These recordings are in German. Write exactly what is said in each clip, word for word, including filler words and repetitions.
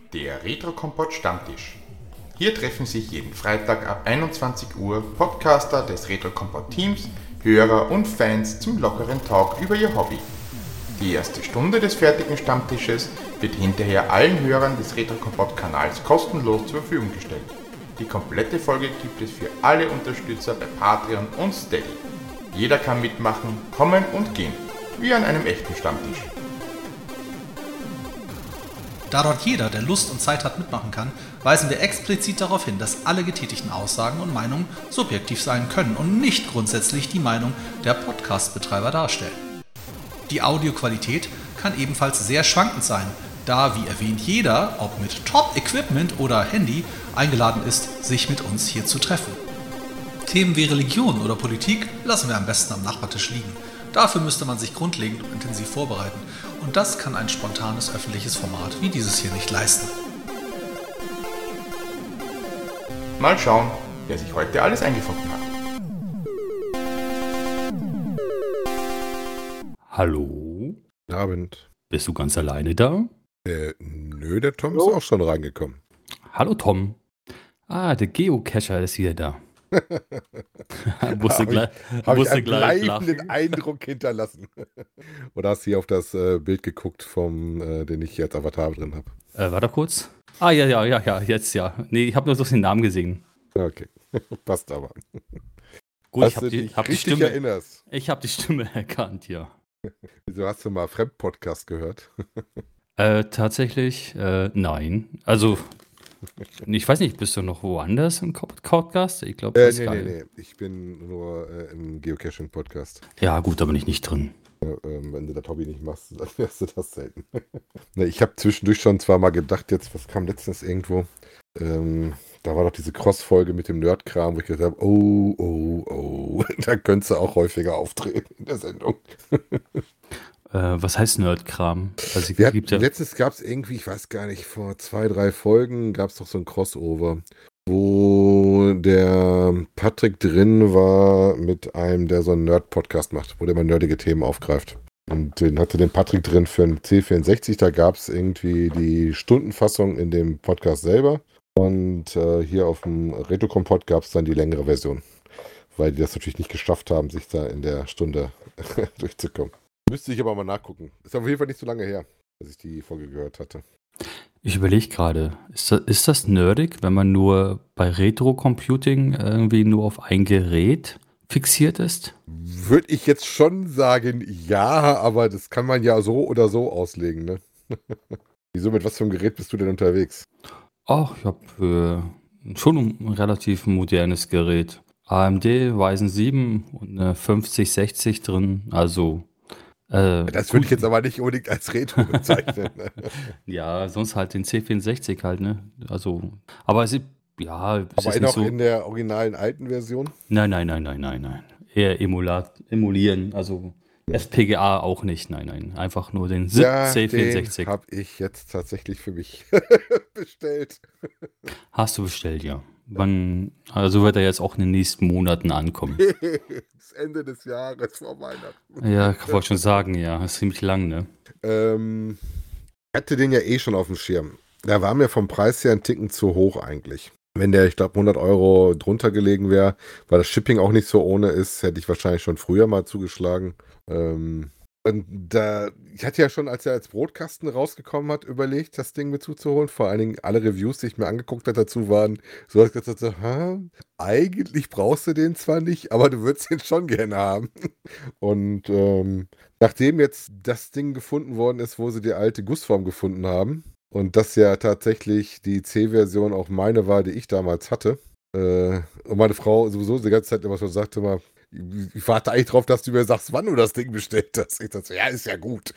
Der Retro-Kompott Stammtisch. Hier treffen sich jeden Freitag ab einundzwanzig Uhr Podcaster des Retro-Kompott-Teams, Hörer und Fans zum lockeren Talk über ihr Hobby. Die erste Stunde des fertigen Stammtisches wird hinterher allen Hörern des Retro-Kompott-Kanals kostenlos zur Verfügung gestellt. Die komplette Folge gibt es für alle Unterstützer bei Patreon und Steady. Jeder kann mitmachen, kommen und gehen, wie an einem echten Stammtisch. Da dort jeder, der Lust und Zeit hat, mitmachen kann, weisen wir explizit darauf hin, dass alle getätigten Aussagen und Meinungen subjektiv sein können und nicht grundsätzlich die Meinung der Podcast-Betreiber darstellen. Die Audioqualität kann ebenfalls sehr schwankend sein, da, wie erwähnt, jeder, ob mit Top-Equipment oder Handy, eingeladen ist, sich mit uns hier zu treffen. Themen wie Religion oder Politik lassen wir am besten am Nachbartisch liegen. Dafür müsste man sich grundlegend und intensiv vorbereiten. Und das kann ein spontanes öffentliches Format wie dieses hier nicht leisten. Mal schauen, wer sich heute alles eingefunden hat. Hallo? Guten Abend. Bist du ganz alleine da? Äh, nö, der Tom Hallo? ist auch schon reingekommen. Hallo Tom. Ah, der Geocacher ist hier da. musste Habe gleich, ich, hab ich musste einen gleich bleibenden lachen. Eindruck hinterlassen. Oder hast du hier auf das äh, Bild geguckt, vom, äh, den ich hier als Avatar drin habe? Äh, warte kurz. Ah, ja, ja, ja, ja, jetzt ja. Nee, ich habe nur so den Namen gesehen. Okay, passt aber. Gut, ich Dass habe du die, dich hab die richtig Stimme. erinnerst. Ich habe die Stimme erkannt, ja. Wieso hast du mal Fremdpodcast gehört? Äh, tatsächlich, äh, nein. Also, ich weiß nicht, bist du noch woanders im Co- Podcast? Ich glaube, Äh, das ist nee, nee, geil. nee. Ich bin nur äh, im Geocaching-Podcast. Ja, gut, da bin ich nicht drin. Ja, ähm, wenn du das Hobby nicht machst, dann hörst du das selten. Ne, ich habe zwischendurch schon zwar mal gedacht, jetzt, was kam letztens irgendwo? Ähm, da war doch diese Cross-Folge mit dem Nerd-Kram, wo ich gesagt habe, oh, oh, oh, da könntest du auch häufiger auftreten in der Sendung. Äh, was heißt Nerdkram? Also, Wir es hatten, gibt ja. letztens gab es irgendwie, ich weiß gar nicht, vor zwei, drei Folgen gab es doch so ein Crossover, wo der Patrick drin war mit einem, der so einen Nerd-Podcast macht, wo der mal nerdige Themen aufgreift. Und den hatte den Patrick drin für einen C vierundsechzig, da gab es irgendwie die Stundenfassung in dem Podcast selber. Und äh, hier auf dem Retro-Kompott gab es dann die längere Version, weil die das natürlich nicht geschafft haben, sich da in der Stunde durchzukommen. Müsste ich aber mal nachgucken. Ist auf jeden Fall nicht so lange her, dass ich die Folge gehört hatte. Ich überlege gerade, ist das, ist das nerdig, wenn man nur bei Retro-Computing irgendwie nur auf ein Gerät fixiert ist? Würde ich jetzt schon sagen, ja, aber das kann man ja so oder so auslegen, ne? Wieso, mit was für einem Gerät bist du denn unterwegs? Ach, ich habe äh, schon ein relativ modernes Gerät. A M D Ryzen sieben und eine fünfzig sechzig drin, also äh, Das würde gut. ich jetzt aber nicht unbedingt als Retro bezeichnen. Ne? Ja, sonst halt den C vierundsechzig halt, ne? Also, aber es ist, ja, es Aber ist in, nicht auch so. in der originalen alten Version? Nein, nein, nein, nein, nein, nein. Eher emulat, emulieren, also F P G A auch nicht, nein, nein. Einfach nur den S I P Ja, C den vierundsechzig. habe ich jetzt tatsächlich für mich bestellt. Hast du bestellt, ja. Wann, also wird er jetzt auch in den nächsten Monaten ankommen. Das Ende des Jahres vor Weihnachten. Ja, ich wollte schon sagen, ja. Das ist ziemlich lang, ne? Ähm, ich hatte den ja eh schon auf dem Schirm. Da war mir vom Preis her ein Ticken zu hoch eigentlich. Wenn der, ich glaube, hundert Euro drunter gelegen wäre, weil das Shipping auch nicht so ohne ist, hätte ich wahrscheinlich schon früher mal zugeschlagen. Ähm, und da, ich hatte ja schon, als er als Brotkasten rausgekommen hat, überlegt, das Ding mit zuzuholen. Vor allen Dingen alle Reviews, die ich mir angeguckt habe dazu, waren so, dass ich gesagt habe, ha, eigentlich brauchst du den zwar nicht, aber du würdest den schon gerne haben. Und ähm, nachdem jetzt das Ding gefunden worden ist, wo sie die alte Gussform gefunden haben, und das ja tatsächlich die C-Version auch meine war, die ich damals hatte, äh, und meine Frau sowieso die ganze Zeit immer schon sagte mal, ich warte eigentlich drauf, dass du mir sagst, wann du das Ding bestellt hast. Ich dachte, ja, ist ja gut.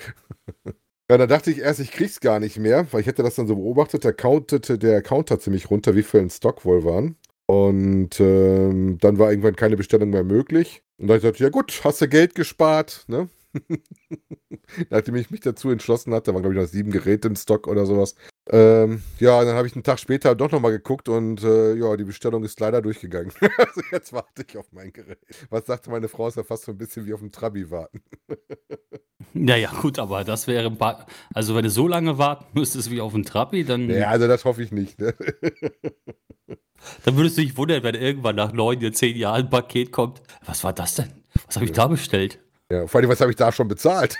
Ja, da dachte ich erst, ich krieg's gar nicht mehr, weil ich hätte das dann so beobachtet, da countete der Counter ziemlich runter, wie viel in Stock wohl waren. Und ähm, dann war irgendwann keine Bestellung mehr möglich. Und da habe ich gesagt, ja gut, hast du Geld gespart, ne? Nachdem ich mich dazu entschlossen hatte, da waren glaube ich noch sieben Geräte im Stock oder sowas, Ähm, ja, dann habe ich einen Tag später doch nochmal geguckt und äh, ja, die Bestellung ist leider durchgegangen. Also jetzt warte ich auf mein Gerät. Was sagte meine Frau, ist ja fast so ein bisschen wie auf dem Trabi warten. Ja, ja, gut, aber das wäre ein paar, also wenn du so lange warten müsstest wie auf einen Trabi, dann, Ja, also das hoffe ich nicht. Ne? dann würdest du dich wundern, wenn irgendwann nach neun oder zehn Jahren ein Paket kommt. Was war das denn? Was habe ich da bestellt? Ja, vor allem, was habe ich da schon bezahlt?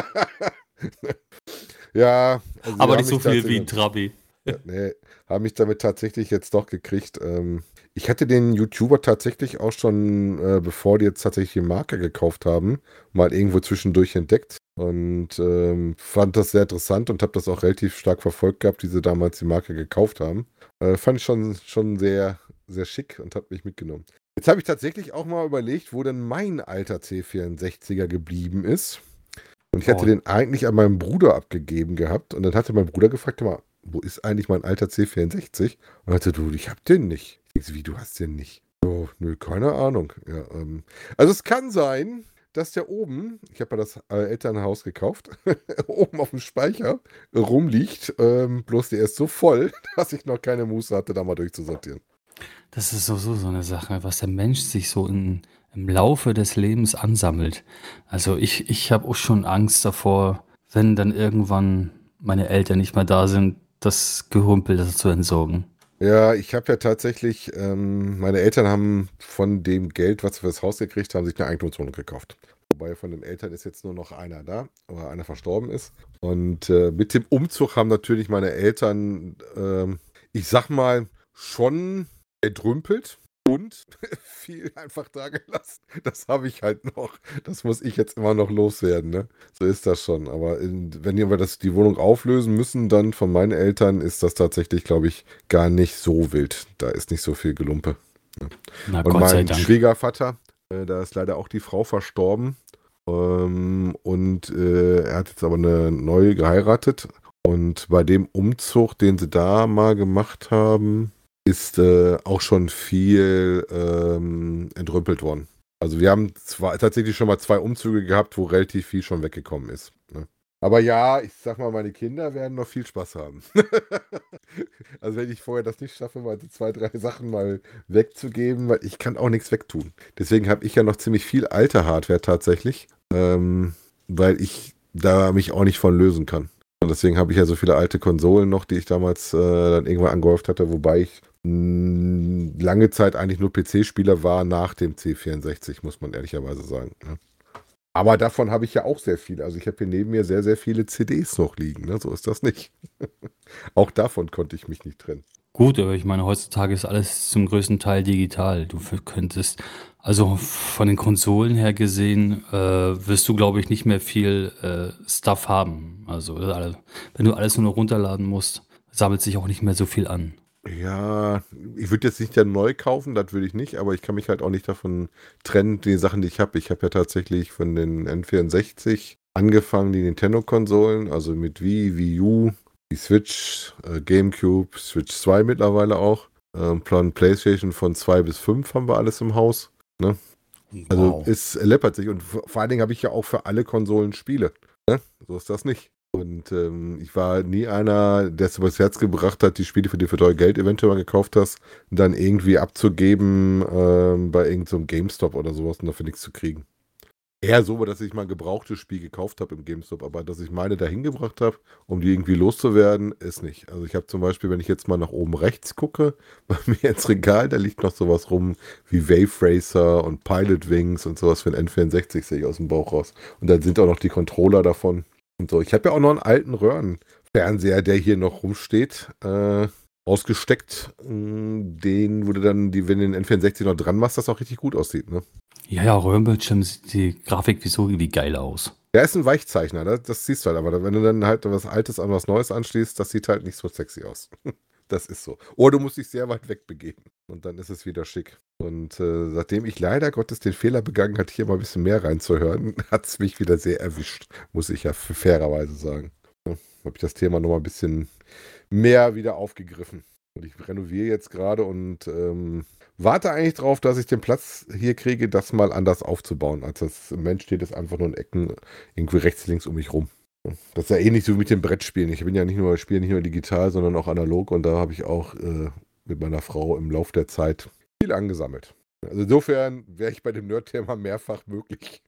Ja, also die Aber haben nicht so mich viel wie tatsächlich- ein Trabi. Ja, nee, haben mich damit tatsächlich jetzt doch gekriegt. Ähm, ich hatte den YouTuber tatsächlich auch schon, äh, bevor die jetzt tatsächlich die Marke gekauft haben, mal irgendwo zwischendurch entdeckt und ähm, fand das sehr interessant und habe das auch relativ stark verfolgt gehabt, wie sie damals die Marke gekauft haben. Äh, fand ich schon, schon sehr, sehr schick und hat mich mitgenommen. Jetzt habe ich tatsächlich auch mal überlegt, wo denn mein alter C vierundsechziger geblieben ist. Und ich hatte Oh. den eigentlich an meinen Bruder abgegeben gehabt. Und dann hatte mein Bruder gefragt, mal, wo ist eigentlich mein alter C vierundsechzig? Und er sagte, du, ich hab den nicht. Ich so, wie, du hast den nicht? Oh, nö, keine Ahnung. Ja, ähm, also es kann sein, dass der oben, ich habe ja das äh, Elternhaus gekauft, oben auf dem Speicher rumliegt. Ähm, bloß der ist so voll, dass ich noch keine Muße hatte, da mal durchzusortieren. Das ist sowieso so eine Sache, was der Mensch sich so in, im Laufe des Lebens ansammelt. Also ich, ich habe auch schon Angst davor, wenn dann irgendwann meine Eltern nicht mehr da sind, das Gerümpel das zu entsorgen. Ja, ich habe ja tatsächlich, ähm, meine Eltern haben von dem Geld, was sie fürs Haus gekriegt haben, sich eine Eigentumswohnung gekauft. Wobei von den Eltern ist jetzt nur noch einer da, oder einer verstorben ist. Und äh, mit dem Umzug haben natürlich meine Eltern, ähm, ich sag mal, schon entrümpelt und viel einfach da gelassen. Das habe ich halt noch. Das muss ich jetzt immer noch loswerden, ne? So ist das schon. Aber in, wenn wir das, die Wohnung auflösen müssen, dann von meinen Eltern, ist das tatsächlich, glaube ich, gar nicht so wild. Da ist nicht so viel Gelumpe. Na Und Gott sei mein Dank. Schwiegervater, äh, da ist leider auch die Frau verstorben. Ähm, und äh, er hat jetzt aber eine neue geheiratet. Und bei dem Umzug, den sie da mal gemacht haben, ist äh, auch schon viel ähm, entrümpelt worden. Also wir haben zwar, tatsächlich schon mal zwei Umzüge gehabt, wo relativ viel schon weggekommen ist. Ne? Aber ja, ich sag mal, meine Kinder werden noch viel Spaß haben. Also wenn ich vorher das nicht schaffe, mal die zwei, drei Sachen mal wegzugeben, weil ich kann auch nichts wegtun. Deswegen habe ich ja noch ziemlich viel alte Hardware tatsächlich, ähm, weil ich da mich auch nicht von lösen kann. Und deswegen habe ich ja so viele alte Konsolen noch, die ich damals äh, dann irgendwann angehäuft hatte, wobei ich mh, lange Zeit eigentlich nur P C-Spieler war nach dem C vierundsechzig, muss man ehrlicherweise sagen. Ne? Aber davon habe ich ja auch sehr viele. Also ich habe hier neben mir sehr, sehr viele C Ds noch liegen. Ne? So ist das nicht. Auch davon konnte ich mich nicht trennen. Gut, aber ich meine, heutzutage ist alles zum größten Teil digital. Du f- könntest, also von den Konsolen her gesehen, äh, wirst du, glaube ich, nicht mehr viel äh, Stuff haben. Also alle- wenn du alles nur noch runterladen musst, sammelt sich auch nicht mehr so viel an. Ja, ich würde jetzt nicht ja neu kaufen, das würde ich nicht, aber ich kann mich halt auch nicht davon trennen, die Sachen, die ich habe. Ich habe ja tatsächlich von den N vierundsechzig angefangen, die Nintendo-Konsolen, also mit Wii, Wii U, die Switch, äh, GameCube, Switch zwei mittlerweile auch. Ähm, Plan PlayStation von zwei bis fünf haben wir alles im Haus. Ne? Also es läppert sich und v- vor allen Dingen habe ich ja auch für alle Konsolen Spiele. Ne? So ist das nicht. Und ähm, ich war nie einer, der es übers Herz gebracht hat, die Spiele, für die du für teuer Geld eventuell mal gekauft hast, dann irgendwie abzugeben ähm, bei irgendeinem so GameStop oder sowas und dafür nichts zu kriegen. Eher so, dass ich mal ein gebrauchtes Spiel gekauft habe im GameStop, aber dass ich meine dahin gebracht habe, um die irgendwie loszuwerden, ist nicht. Also ich habe zum Beispiel, wenn ich jetzt mal nach oben rechts gucke, bei mir ins Regal, da liegt noch sowas rum wie Wave Racer und Pilot Wings und sowas für den N vierundsechzig, sehe ich aus dem Bauch raus. Und dann sind auch noch die Controller davon und so. Ich habe ja auch noch einen alten Röhrenfernseher, der hier noch rumsteht, äh, ausgesteckt. mh, Den, wo du dann, die, wenn du den N vierundsechzig noch dran machst, das auch richtig gut aussieht, ne? Ja, ja, Röhrenbildschirm sieht die Grafik wieso irgendwie geil aus. Der ist ein Weichzeichner, das, das siehst du halt, aber wenn du dann halt was Altes an was Neues anschließt, das sieht halt nicht so sexy aus. Das ist so. Oder du musst dich sehr weit wegbegeben und dann ist es wieder schick. Und äh, seitdem ich leider Gottes den Fehler begangen hat, hier mal ein bisschen mehr reinzuhören, hat es mich wieder sehr erwischt, muss ich ja fairerweise sagen. Ja, habe ich das Thema nochmal ein bisschen mehr wieder aufgegriffen. Und ich renoviere jetzt gerade und ähm, warte eigentlich drauf, dass ich den Platz hier kriege, das mal anders aufzubauen. Als das im Moment steht es einfach nur in Ecken irgendwie rechts, links um mich rum. Das ist ja ähnlich so wie mit den Brettspielen. Ich bin ja nicht nur, spiele nicht nur digital, sondern auch analog und da habe ich auch äh, mit meiner Frau im Lauf der Zeit viel angesammelt. Also insofern wäre ich bei dem Nerd-Thema mehrfach möglich.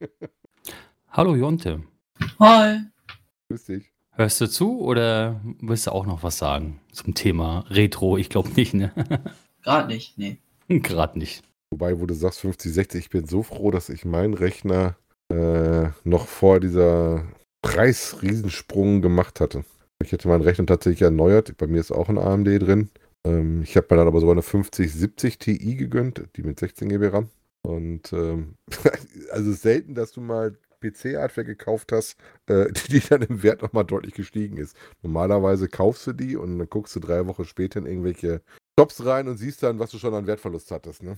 Hallo Jonte, Hi. Grüß dich. hörst du zu oder willst du auch noch was sagen zum Thema Retro? Ich glaube nicht, ne? Gerade nicht, nee. Gerade nicht. Wobei, wo du sagst fünfzig, sechzig, ich bin so froh, dass ich meinen Rechner äh, noch vor dieser Preisriesensprung gemacht hatte. Ich hätte meinen Rechner tatsächlich erneuert. Bei mir ist auch ein A M D drin. Ähm, ich habe mir dann aber sogar eine fünfzig siebzig Ti gegönnt, die mit sechzehn Gigabyte RAM. Und ähm, also selten, dass du mal P C-Hardware gekauft hast, äh, die dann im Wert nochmal deutlich gestiegen ist. Normalerweise kaufst du die und dann guckst du drei Wochen später in irgendwelche Shops rein und siehst dann, was du schon an Wertverlust hattest, ne?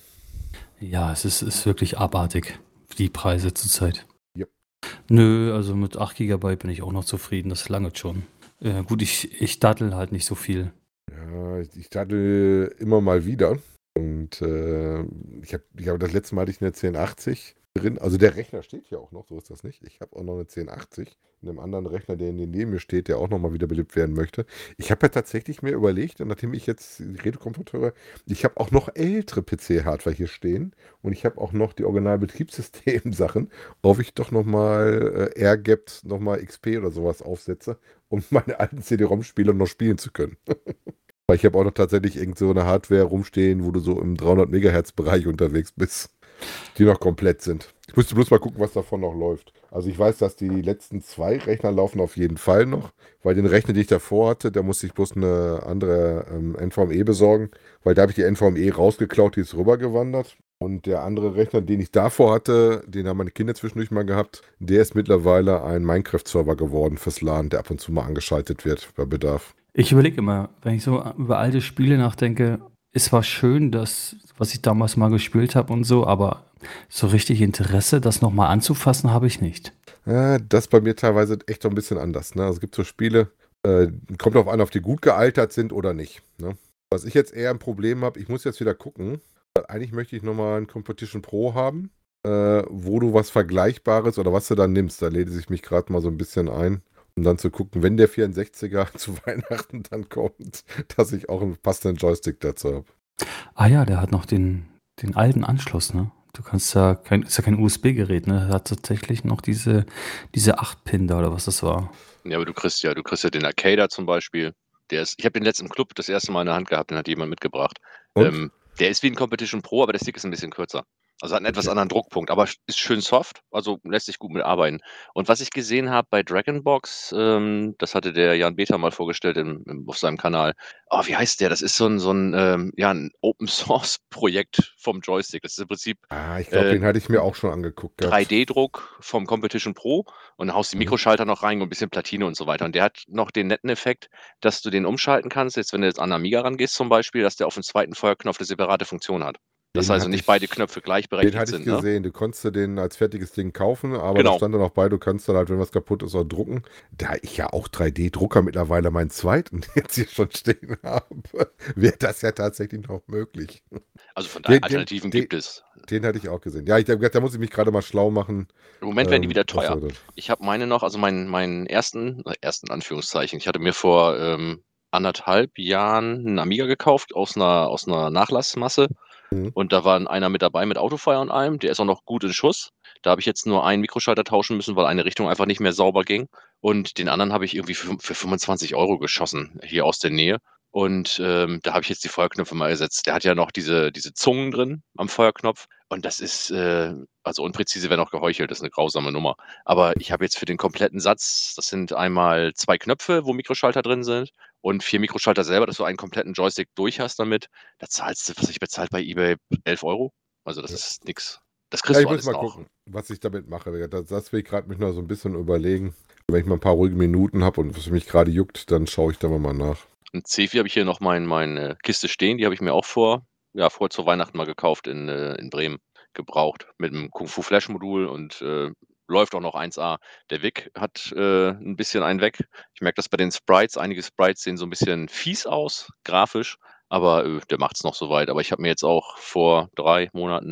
Ja, es ist, ist wirklich abartig, die Preise zurzeit. Yep. Nö, also mit acht Gigabyte bin ich auch noch zufrieden, das lange schon. Äh, gut, ich, ich dattel halt nicht so viel. Ja, ich, ich dachte immer mal wieder. Und äh, ich habe ich hab das letzte Mal hatte ich eine zehn achtzig drin. Also der Rechner steht hier auch noch, so ist das nicht. Ich habe auch noch eine zehn achtzig in einem anderen Rechner, der neben mir steht, der auch nochmal wieder belebt werden möchte. Ich habe ja tatsächlich mir überlegt, und nachdem ich jetzt die Redekomfort höre, ich habe auch noch ältere P C-Hardware hier stehen und ich habe auch noch die Original-Betriebssystem-Sachen, ob ich doch nochmal äh, AirGapped, nochmal X P oder sowas aufsetze, um meine alten C D-ROM-Spiele noch spielen zu können. Weil ich habe auch noch tatsächlich irgend so eine Hardware rumstehen, wo du so im dreihundert Megahertz Bereich unterwegs bist, die noch komplett sind. Ich müsste bloß mal gucken, was davon noch läuft. Also ich weiß, dass die letzten zwei Rechner laufen auf jeden Fall noch, weil den Rechner, den ich davor hatte, da musste ich bloß eine andere ähm, N V M E besorgen, weil da habe ich die N V M E rausgeklaut, die ist rübergewandert. Und der andere Rechner, den ich davor hatte, den haben meine Kinder zwischendurch mal gehabt, der ist mittlerweile ein Minecraft-Server geworden fürs LAN, der ab und zu mal angeschaltet wird bei Bedarf. Ich überlege immer, wenn ich so über alte Spiele nachdenke, es war schön, dass, was ich damals mal gespielt habe und so, aber so richtig Interesse, das nochmal anzufassen, habe ich nicht. Ja, das bei mir teilweise echt so ein bisschen anders. Ne? Also es gibt so Spiele, äh, kommt darauf an, ob die gut gealtert sind oder nicht. Ne? Was ich jetzt eher ein Problem habe, ich muss jetzt wieder gucken. Eigentlich möchte ich nochmal ein Competition Pro haben, äh, wo du was Vergleichbares oder was du dann nimmst. Da lese ich mich gerade mal so ein bisschen ein, um dann zu gucken, wenn der vierundsechziger zu Weihnachten dann kommt, dass ich auch einen passenden Joystick dazu habe. Ah ja, der hat noch den, den alten Anschluss, ne? Du kannst ja kein, ist ja kein U S B-Gerät, ne? Er hat tatsächlich noch diese, diese acht Pin da oder was das war. Ja, aber du kriegst ja, du kriegst ja den Arcader zum Beispiel. Der ist, ich habe den letzten Club das erste Mal in der Hand gehabt, den hat jemand mitgebracht. Ähm, der ist wie ein Competition Pro, aber der Stick ist ein bisschen kürzer. Also hat einen etwas Okay. anderen Druckpunkt, aber ist schön soft, also lässt sich gut mitarbeiten. Und was ich gesehen habe bei Dragonbox, ähm, das hatte der Jan Beter mal vorgestellt im, im, auf seinem Kanal. Oh, wie heißt der? Das ist so ein, so ein, ähm, ja, ein Open-Source-Projekt vom Joystick. Das ist im Prinzip Ah, ich glaube, äh, den hatte ich mir auch schon angeguckt. gehabt. drei D-Druck vom Competition Pro und haust die Mhm. Mikroschalter noch rein und ein bisschen Platine und so weiter. Und der hat noch den netten Effekt, dass du den umschalten kannst, jetzt wenn du jetzt an Amiga rangehst zum Beispiel, dass der auf dem zweiten Feuerknopf eine separate Funktion hat. Dass Den also hatte nicht ich- beide Knöpfe Den gleichberechtigt hatte ich sind. Ne? gesehen. Du konntest dir den als fertiges Ding kaufen, aber Genau. da stand dann auch bei, du kannst dann halt, wenn was kaputt ist, auch drucken. Da ich ja auch drei D-Drucker mittlerweile meinen zweiten jetzt hier schon stehen habe, wäre das ja tatsächlich noch möglich. Also von daher, Den- den- Alternativen den- gibt es. Den hatte ich auch gesehen. Ja, ich habe gedacht, da muss ich mich gerade mal schlau machen. Im Moment werden die ähm, wieder was teuer. soll das? Ich habe meine noch, also meinen, meinen ersten, äh, ersten Anführungszeichen, ich hatte mir vor ähm, anderthalb Jahren einen Amiga gekauft aus einer, aus einer Nachlassmasse. Mhm. Und da war einer mit dabei mit Autofeuer und allem, der ist auch noch gut in Schuss. Da habe ich jetzt nur einen Mikroschalter tauschen müssen, weil eine Richtung einfach nicht mehr sauber ging. Und den anderen habe ich irgendwie für, für fünfundzwanzig Euro geschossen, hier aus der Nähe. Und ähm, da habe ich jetzt die Feuerknöpfe mal ersetzt. Der hat ja noch diese, diese Zungen drin am Feuerknopf. Und das ist, äh, also unpräzise wäre noch geheuchelt, das ist eine grausame Nummer. Aber ich habe jetzt für den kompletten Satz, das sind einmal zwei Knöpfe, wo Mikroschalter drin sind und vier Mikroschalter selber, dass du einen kompletten Joystick durch hast damit. Da zahlst du, was ich bezahlt bei eBay, elf Euro. Also das Ja. ist nix. Das Ja, kriegst ich du muss alles mal noch. gucken, was ich damit mache. Das, das will ich gerade mich noch so ein bisschen überlegen. Wenn ich mal ein paar ruhige Minuten habe und was mich gerade juckt, dann schaue ich da mal nach. Ein C vier habe ich hier noch mein, meine Kiste stehen, die habe ich mir auch vor, ja, vor zu Weihnachten mal gekauft in, äh, in Bremen, gebraucht, mit einem Kung Fu Flash Modul und äh, läuft auch noch eins A. Der Vic hat äh, ein bisschen einen weg. Ich merke das bei den Sprites. Einige Sprites sehen so ein bisschen fies aus, grafisch, aber äh, der macht es noch soweit. Aber ich habe mir jetzt auch vor drei Monaten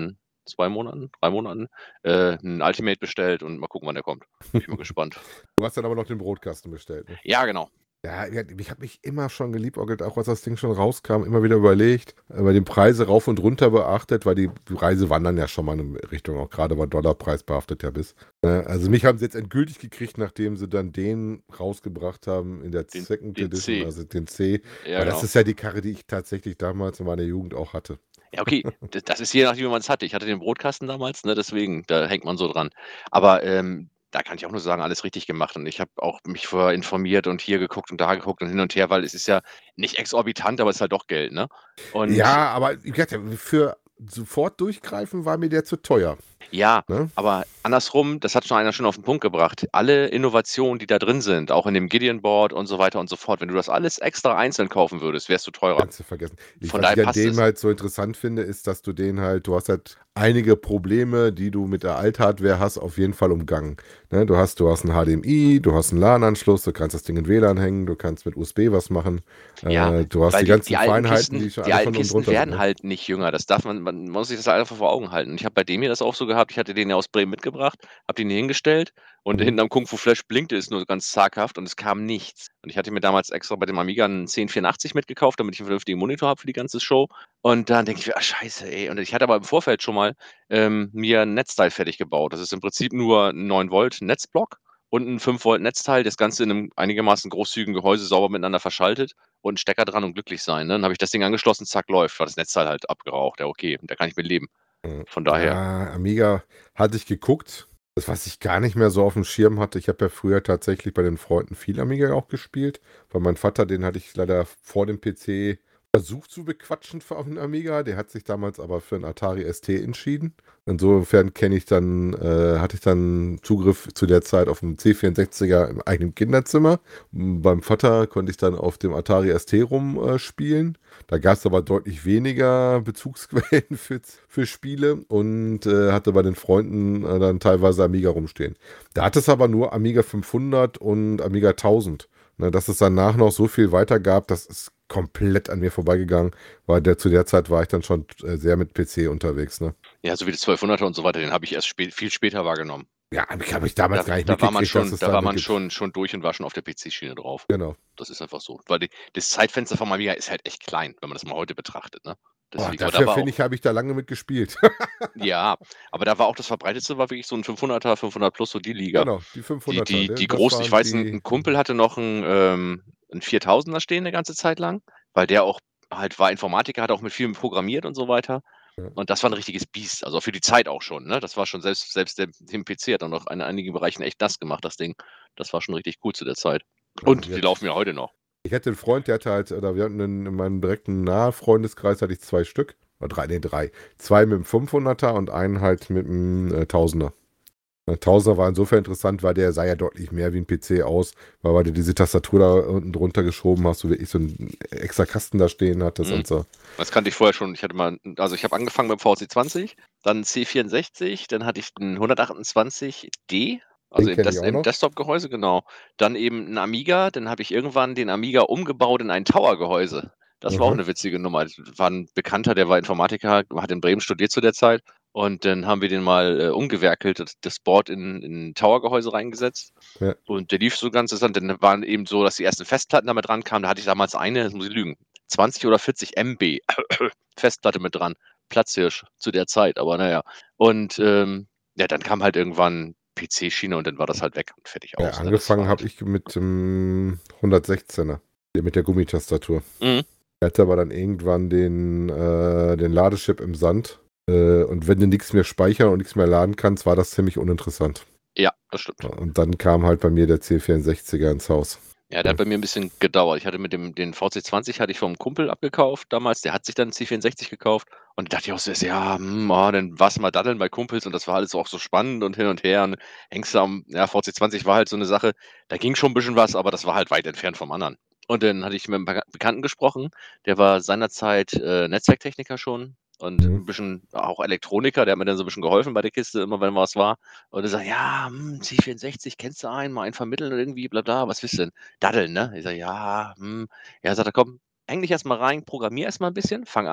zwei Monaten, drei Monaten, äh, 'n Ultimate bestellt und mal gucken, wann der kommt. Bin ich mal gespannt. Du hast dann aber noch den Brotkasten bestellt, ne? Ja, genau. Ja, ja, ich habe mich immer schon geliebäugelt, auch als das Ding schon rauskam, immer wieder überlegt, äh, bei den Preise rauf und runter beachtet, weil die Preise wandern ja schon mal in eine Richtung, auch gerade bei Dollarpreis behaftet ja bist. Äh, also mich haben sie jetzt endgültig gekriegt, nachdem sie dann den rausgebracht haben in der Den Second den Edition, C. also den C. Ja, Weil das genau. ist ja die Karre, die ich tatsächlich damals in meiner Jugend auch hatte. Ja, okay, d das ist je nachdem, wie man's hatte. Ich hatte den Brotkasten damals, ne, deswegen, da hängt man so dran. Aber, ähm, da kann ich auch nur sagen, alles richtig gemacht und ich habe auch mich vorher informiert und hier geguckt und da geguckt und hin und her, weil es ist ja nicht exorbitant, aber es ist halt doch Geld, ne? Und Ja, aber ich hatte für sofort durchgreifen war mir der zu teuer, ja, ne? aber andersrum, das hat schon einer schön auf 'n Punkt gebracht. Alle Innovationen, die da drin sind, auch in dem Gideon Board und so weiter und so fort, wenn du das alles extra einzeln kaufen würdest, wärst du teurer. Kannst du vergessen. Ich Von was daher ich an passt dem es. halt so interessant finde, ist, dass du den halt du hast halt einige Probleme, die du mit der Althardware hast, auf jeden Fall umgangen. Ne, du hast du hast 'n H D M I, du hast 'n LAN-Anschluss, du kannst das Ding in W L A N hängen, du kannst mit U S B was machen. Ja, Äh, du hast weil die die ganzen die alten Feinheiten, die Kisten schon die alle alten von unten Kisten drunter sind, werden ne? halt nicht jünger. Das darf man man muss sich das einfach vor Augen halten. Ich habe bei dem hier das auch so gehabt, ich hatte den ja aus Bremen mitgebracht, habe den hier hingestellt und Mhm. hinten am Kung Fu Flash blinkte es nur ganz zaghaft und es kam nichts. Und ich hatte mir damals extra bei dem Amiga 'n zehn vierundachtzig mitgekauft, damit ich 'n vernünftigen Monitor habe für die ganze Show. Und dann denke ich mir: „Ah, scheiße, ey.“ Und ich hatte aber im Vorfeld schon mal, ähm, mir 'n Netzteil fertig gebaut. Das ist im Prinzip nur 'n neun Volt Netzblock und 'n fünf Volt Netzteil, das Ganze in 'nem einigermaßen großzügigen Gehäuse sauber miteinander verschaltet und 'n Stecker dran und glücklich sein, ne? Dann habe ich das Ding angeschlossen, zack, läuft. War das Netzteil halt abgeraucht. Ja, okay, da kann ich mit leben. Mhm. Von daher. Ja, Amiga hatte ich geguckt. Das, was ich gar nicht mehr so aufm Schirm hatte, ich habe ja früher tatsächlich bei den Freunden viel Amiga auch gespielt, weil mein Vater, den hatte ich leider vor dem P C versucht zu bequatschen für aufm Amiga. Der hat sich damals aber für 'n Atari S T entschieden. Insofern kenne ich dann äh, hatte ich dann Zugriff zu der Zeit auf 'n C vierundsechziger im eigenen Kinderzimmer. Hm, beim Vater konnte ich dann auf dem Atari S T rum, äh, spielen. Da gab's aber deutlich weniger Bezugsquellen für für Spiele und, äh, hatte bei den Freunden, äh, dann teilweise Amiga rumstehen. Da hat es aber nur Amiga fünfhundert und Amiga tausend. Ne, dass es danach noch so viel weiter gab, das ist komplett an mir vorbeigegangen, weil der zu der Zeit war ich dann schon, äh, sehr mit P C unterwegs, ne? Ja, so wie das zwölfhunderter und so weiter, den habe ich erst spä viel später wahrgenommen. Ja, habe ich habe ich damals Da gar nicht da war man mitgekriegt, dass schon es da da war 'ne man gibt. schon schon durch und war schon auf der P C-Schiene drauf. Genau. Das ist einfach so. Weil die das Zeitfenster vom Amiga ist halt echt klein, wenn man das mal heute betrachtet, ne? Oh, Deswegen, aber da dafür war finde auch ich, habe ich da lange mit gespielt. ja, aber da war auch das Verbreitetste war wirklich so 'n fünfhunderter, fünfhundert plus, so die Liga. Genau, die Die fünfhunderter, die ne? die Das großen ich waren weiß, 'n die 'n Kumpel hatte noch 'n, ähm 'n viertausender stehen 'ne ganze Zeit lang, weil der auch halt war Informatiker, hat auch mit vielem programmiert und so weiter. Ja. Und das war 'n richtiges Biest, also für die Zeit auch schon, ne? Das war schon selbst selbst der dem P C hat dann noch in einigen Bereichen echt das gemacht, das Ding. Das war schon richtig cool zu der Zeit. Ja, Und wie die gesagt, laufen ja heute noch. ich hatte 'n Freund, der hatte halt oder wir hatten in in meinem direkten Nahe-Freundeskreis hatte ich zwei Stück oder drei, ne, drei. zwei mit'm fünfhunderter und einen halt mit'm, äh, tausender. Der tausender war insofern interessant, weil der sah ja deutlich mehr wie 'n P C aus, weil weil du diese Tastatur da unten drunter geschoben hast, du wirklich so 'n extra Kasten da stehen hattest Mhm. und so. Das kannte ich vorher schon. Ich hatte mal 'n also ich habe angefangen mit'm V C zwanzig, dann 'n C vierundsechzig, dann hatte ich 'n hundertachtundzwanzig D, also Den im kenne ich Des auch im noch. Desktop-Gehäuse, genau. Dann eben 'n Amiga, dann habe ich irgendwann den Amiga umgebaut in ein Tower-Gehäuse. Das war auch Aha. 'ne witzige Nummer. Das war 'n Bekannter, der war Informatiker, hat in Bremen studiert zu der Zeit und dann haben wir den mal, äh, umgewerkelt, das das Board in in 'n Tower-Gehäuse reingesetzt Ja. und der lief so ganz interessant. Dann waren eben so, dass die ersten Festplatten damit rankamen. Da hatte ich damals eine, jetzt muss ich lügen, zwanzig oder vierzig M B Festplatte mit dran. Platzhirsch zu der Zeit, aber na ja. Und, ähm, ja, dann kam halt irgendwann P C-Schiene und dann war das halt weg und fertig Ja, aus, ne? Das war angefangen habe halt ich mit dem hundertsechzehner, der mit der Gummitastatur. Mhm. Der hatte aber dann irgendwann den äh, den Ladechip im Sand. Äh, und wenn du nix mehr speichern und nix mehr laden kannst, war das ziemlich uninteressant. Ja, das stimmt. Und dann kam halt bei mir der C vierundsechziger ins Haus. Ja, der hat bei mir 'n bisschen gedauert. Ich hatte mit dem den V C zwanzig hatte ich vom Kumpel abgekauft damals, der hat sich dann 'n C vierundsechzig gekauft und da dachte ich auch so: „Ja, hm, oh, dann warst du mal daddeln bei Kumpels“ und das war alles auch so spannend und hin und her und hängst du am ja, V C zwanzig war halt so 'ne Sache, da ging schon 'n bisschen was, aber das war halt weit entfernt vom anderen. Und dann hatte ich mit 'nem Beka Bekannten gesprochen, der war seinerzeit, äh, Netzwerktechniker schon und Mhm. 'n bisschen auch Elektroniker, der hat mir dann so 'n bisschen geholfen bei der Kiste, immer wenn was war. Und er sagt: „Ja, hm, C vierundsechzig, kennst du einen? Mal einen vermitteln irgendwie, bla bla. Was willst du denn?“ Daddeln, ne? Ich sage: „Ja, hm.“ Ja, sagt er: „Komm, häng dich erst mal rein, programmier erst mal 'n bisschen, fang an,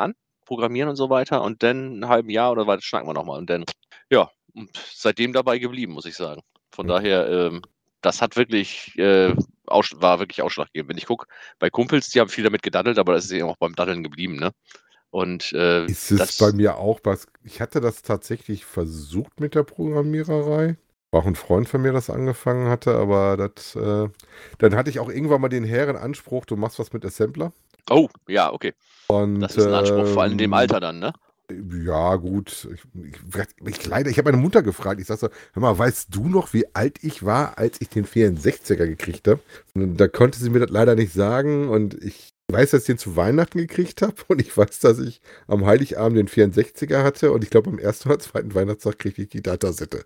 programmieren und so weiter und dann 'n halben Jahr oder was schnacken wir noch mal und dann ja, und seitdem dabei geblieben, muss ich sagen. Von Mhm. daher, ähm, das hat wirklich, äh, aussch war wirklich ausschlaggebend. Wenn ich gucke, bei Kumpels, die haben viel damit gedaddelt, aber das ist eben auch beim Daddeln geblieben, ne? Und, äh, Ist es bei das mir auch was ich hatte das tatsächlich versucht mit der Programmiererei. War auch 'n Freund von mir, das angefangen hatte, aber das, äh dann hatte ich auch irgendwann mal den hehren Anspruch, du machst was mit Assembler. Oh, ja, okay. Das Und, ist 'n Anspruch, vor allem in dem ähm, Alter dann, ne? ja gut, ich ich werd ich leider ich habe meine Mutter gefragt, ich sage so: „Hör mal, weißt du noch, wie alt ich war, als ich den vierundsechziger gekriegt habe?“ Und da konnte sie mir das leider nicht sagen und ich weiß, dass ich den zu Weihnachten gekriegt habe und ich weiß, dass ich am Heiligabend den vierundsechziger hatte und ich glaube, am ersten oder zweiten Weihnachtstag kriegte ich die Datasette.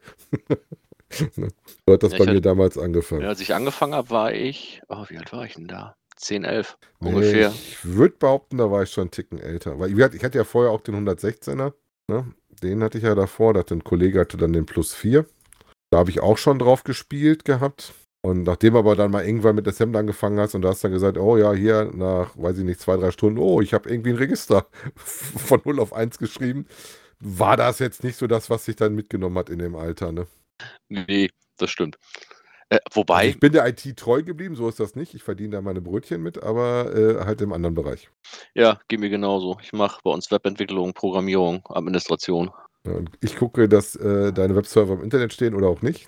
Ne? So hat das Ja, bei ich mir hatte damals ja, angefangen. als ich angefangen habe, war ich oh, wie alt war ich denn da? zehn, elf Ne, ungefähr. ich würde behaupten, da war ich schon 'n Ticken älter. Weil wie gesagt, ich hatte ja vorher auch den hundertsechzehner, ne? Den hatte ich ja davor, da hatte 'n Kollege hatte dann den Plus vier. Da habe ich auch schon drauf gespielt gehabt. Und nachdem aber dann mal irgendwann mit Assembler angefangen hast und du hast dann gesagt: „Oh ja, hier nach, weiß ich nicht, zwei, drei Stunden, oh, ich habe irgendwie 'n Register von null auf eins geschrieben“, war das jetzt nicht so das, was dich dann mitgenommen hat in dem Alter, ne? Ne, das stimmt. Äh, Also, wobei ich bin der I T treu geblieben, so ist das nicht. Ich verdiene da meine Brötchen mit, aber, äh, halt im anderen Bereich. Ja, geht mir genauso. Ich mache bei uns Webentwicklung, Programmierung, Administration. Ja, und ich gucke, dass, äh, deine Webserver im Internet stehen oder auch nicht.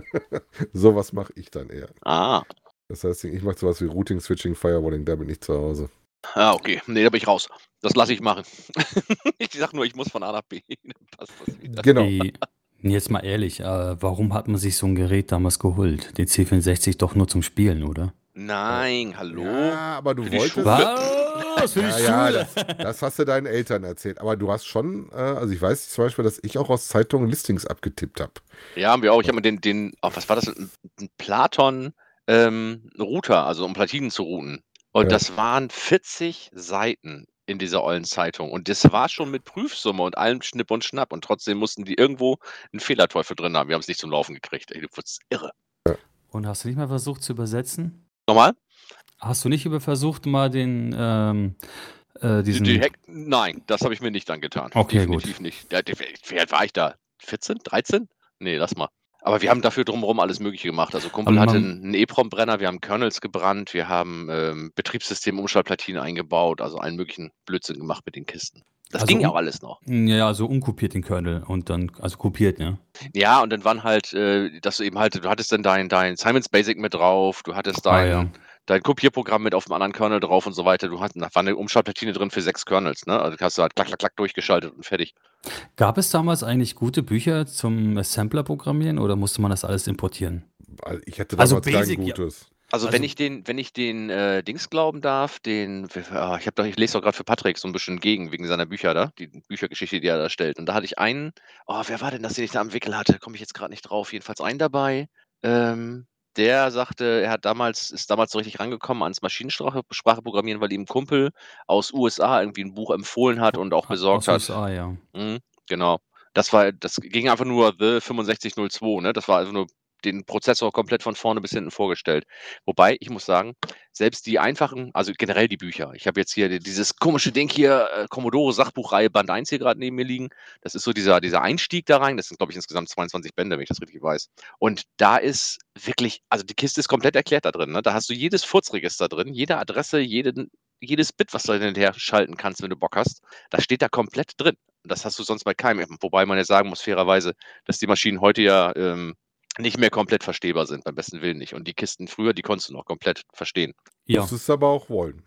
So was mache ich dann eher. Ah. Das heißt, ich mache so was wie Routing, Switching, Firewalling, da bin ich zu Hause. Ah, okay. Ne, da bin ich raus. Das lasse ich machen. Ich sage nur, ich muss von A nach B, dann passt das wieder. Genau. Ey, jetzt mal ehrlich, äh, warum hat man sich so 'n Gerät damals geholt? Den C vierundsechzig doch nur zum Spielen, oder? Nein, Äh, hallo? ja, aber du Für die wolltest Schule. Was? Für die Ja, ja, Schule? das das hast du deinen Eltern erzählt. Aber du hast schon, äh also, ich weiß zum Beispiel, dass ich auch aus Zeitungen Listings abgetippt habe. Ja, haben wir auch. Ich habe mir den den oh, was war das? 'N 'n Platon, ähm, Router, also um Platinen zu routen. Und Ja. das waren vierzig Seiten in dieser ollen Zeitung. Und das war schon mit Prüfsumme und allem Schnipp und Schnapp. Und trotzdem mussten die irgendwo 'n Fehlerteufel drin haben. Wir haben's nicht zum Laufen gekriegt. Ey, du wurdest irre. Ja. Und hast du nicht mal versucht zu übersetzen? Noch mal? Hast du nicht über versucht, mal den, ähm, äh, Die die diesen Hack nein, das habe ich mir nicht angetan. Okay, gut. Definitiv nicht. Ja, de wie alt war ich da? vierzehn, dreizehn? Ne, lass mal. Aber wir haben dafür drumherum alles Mögliche gemacht. Also, Aber Kumpel hatte man 'n 'n EEPROM-Brenner, wir haben Kernels gebrannt, wir haben, ähm, Betriebssystem-Umschaltplatinen eingebaut, also allen möglichen Blödsinn gemacht mit den Kisten. Das Also ging ja auch un alles noch. ja, also unkopiert den Kernel und dann also kopiert, ja? Ja, und dann waren halt, äh dass du eben halt du hattest dann dein dein Simon's Basic mit drauf, du hattest Ah, ja. dein dein Kopierprogramm mit auf'm anderen Kernel drauf und so weiter. Du hatt da war 'ne Umschaltplatine drin für sechs Kernels, ne? Also, hast du halt klack, klack, klack durchgeschaltet und fertig. Gab es damals eigentlich gute Bücher zum Assembler-Programmieren oder musste man das alles importieren? Al ich hatte Also damals kein Basic, ja. gutes. Also, wenn Also ich den wenn ich den, äh, Dings glauben darf, den w ah, ich habe doch ich lese doch grad für Patrick so 'n bisschen gegen wegen seiner Bücher da, die Büchergeschichte, die er da stellt. Und da hatte ich einen oh, wer war denn das, den ich da am Wickel hatte? Komme ich jetzt grad nicht drauf. Jedenfalls einen dabei, ähm, der sagte, er hat damals ist damals so richtig rangekommen ans Maschinensprache Sprache-Programmieren, weil ihm 'n Kumpel aus U S A irgendwie 'n Buch empfohlen hat und auch Ha besorgt aus hat. USA, ja. Mhm, genau. Das war das ging einfach nur The fünfundsechzig null zwei, ne? Das war einfach nur den Prozessor komplett von vorne bis hinten vorgestellt. Wobei, ich muss sagen, selbst die einfachen also generell die Bücher. Ich habe jetzt hier di dieses komische Ding hier, äh, Commodore Sachbuchreihe Band eins hier grad neben mir liegen. Das ist so dieser dieser Einstieg da rein. Das sind, glaube ich, insgesamt zweiundzwanzig Bände, wenn ich das richtig weiß. Und da ist wirklich also die Kiste ist komplett erklärt da drin, ne? Da hast du jedes Furzregister drin, jede Adresse, jeden jedes Bit, was du hin und her schalten kannst, wenn du Bock hast. Das steht da komplett drin. Das hast du sonst bei keinem wobei man ja sagen muss fairerweise, dass die Maschinen heute ja, ähm, nicht mehr komplett verstehbar sind, beim besten Willen nicht. Und die Kisten früher, die konntest du noch komplett verstehen. Ja. Musstest aber auch wollen.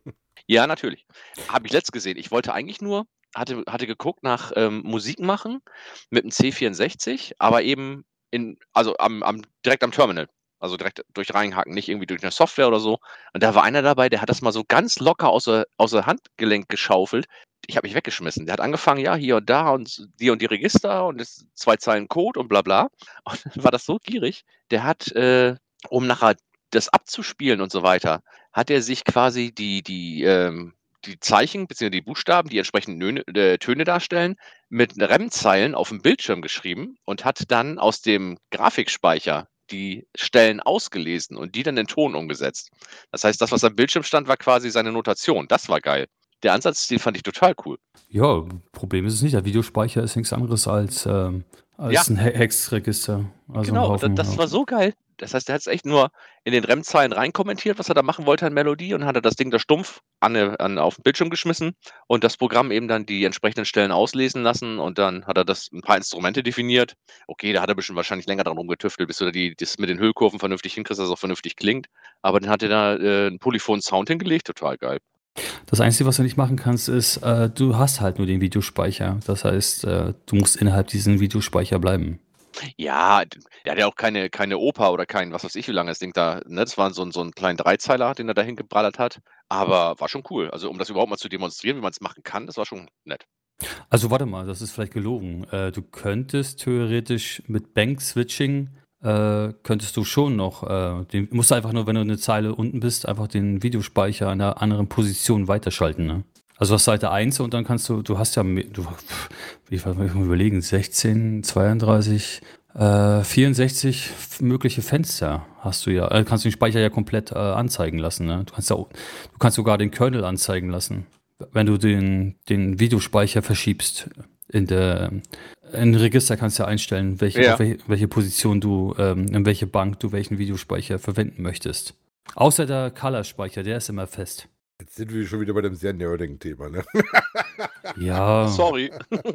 Ja, natürlich. Habe ich letzt gesehen. Ich wollte eigentlich nur hatte hatte geguckt nach, ähm, Musik machen mit 'm C vierundsechzig, aber eben in also am am direkt am Terminal. Also direkt durch reinhacken, nicht irgendwie durch 'ne Software oder so. Und da war einer dabei, der hat das mal so ganz locker aus der aus der Handgelenk geschaufelt. Ich habe mich weggeschmissen. Der hat angefangen, ja, hier und da und die und die Register und das zwei Zeilen Code und bla bla. Und dann war das so gierig, der hat, äh, um nachher das abzuspielen und so weiter, hat er sich quasi die die, ähm die Zeichen beziehungsweise die Buchstaben, die entsprechend Nöne äh, Töne darstellen, mit Rem-Zeilen auf'm Bildschirm geschrieben und hat dann aus dem Grafikspeicher die Stellen ausgelesen und die dann in Ton umgesetzt. Das heißt, das, was am Bildschirm stand, war quasi seine Notation. Das war geil. der Ansatz, den fand ich total cool. Ja, Problem ist es nicht. Der Videospeicher ist nichts anderes als, ähm, als Ja. ein He- Hex-Register. Also ein Genau, und Haufen, das, das ja. war so geil. Das heißt, der hat es echt nur in den REM-Zeilen reinkommentiert, was er da machen wollte an Melodie, und hat er das Ding da stumpf an, eine- an, auf den Bildschirm geschmissen und das Programm eben dann die entsprechenden Stellen auslesen lassen, und dann hat er das ein paar Instrumente definiert. Okay, da hat er bestimmt wahrscheinlich länger dran rumgetüftelt, bis du da die, das mit den Hüllkurven vernünftig hinkriegst, dass es auch vernünftig klingt. Aber dann hat er da äh, einen polyphonen Sound hingelegt, total geil. Das Einzige, was du nicht machen kannst, ist, äh, du hast halt nur den Videospeicher. Das heißt, äh, du musst innerhalb diesen Videospeicher bleiben. Ja, d- der hat ja auch keine, keine Oper oder kein, was weiß ich, wie lange das Ding da, ne? Das war so ein, so ein kleinen Dreizeiler, den er dahin geballert hat. Aber war schon cool. Also, um das überhaupt mal zu demonstrieren, wie man es machen kann, das war schon nett. Also warte mal, das ist vielleicht gelogen. Äh, du könntest theoretisch mit Bank-Switching, äh, könntest du schon noch, äh, den, musst du einfach nur, wenn du eine Zeile unten bist, einfach den Videospeicher an einer anderen Position weiterschalten, ne? Also auf Seite eins und dann kannst du, du hast ja, me- du, wie weit muss ich mal überlegen, sechzehn, zweiunddreißig, äh, vierundsechzig f- mögliche Fenster hast du ja. Äh, kannst du den Speicher ja komplett äh, anzeigen lassen, ne? Du kannst ja, auch- du kannst sogar den Kernel anzeigen lassen, wenn du den, den Videospeicher verschiebst. In der in Register kannst du ja einstellen, welche, Ja. auf welche, welche Position du, ähm, in welche Bank du welchen Videospeicher verwenden möchtest. Außer der Color-Speicher, der ist immer fest. Jetzt sind wir schon wieder bei dem sehr nerdigen Thema, ne? Ja, Sorry.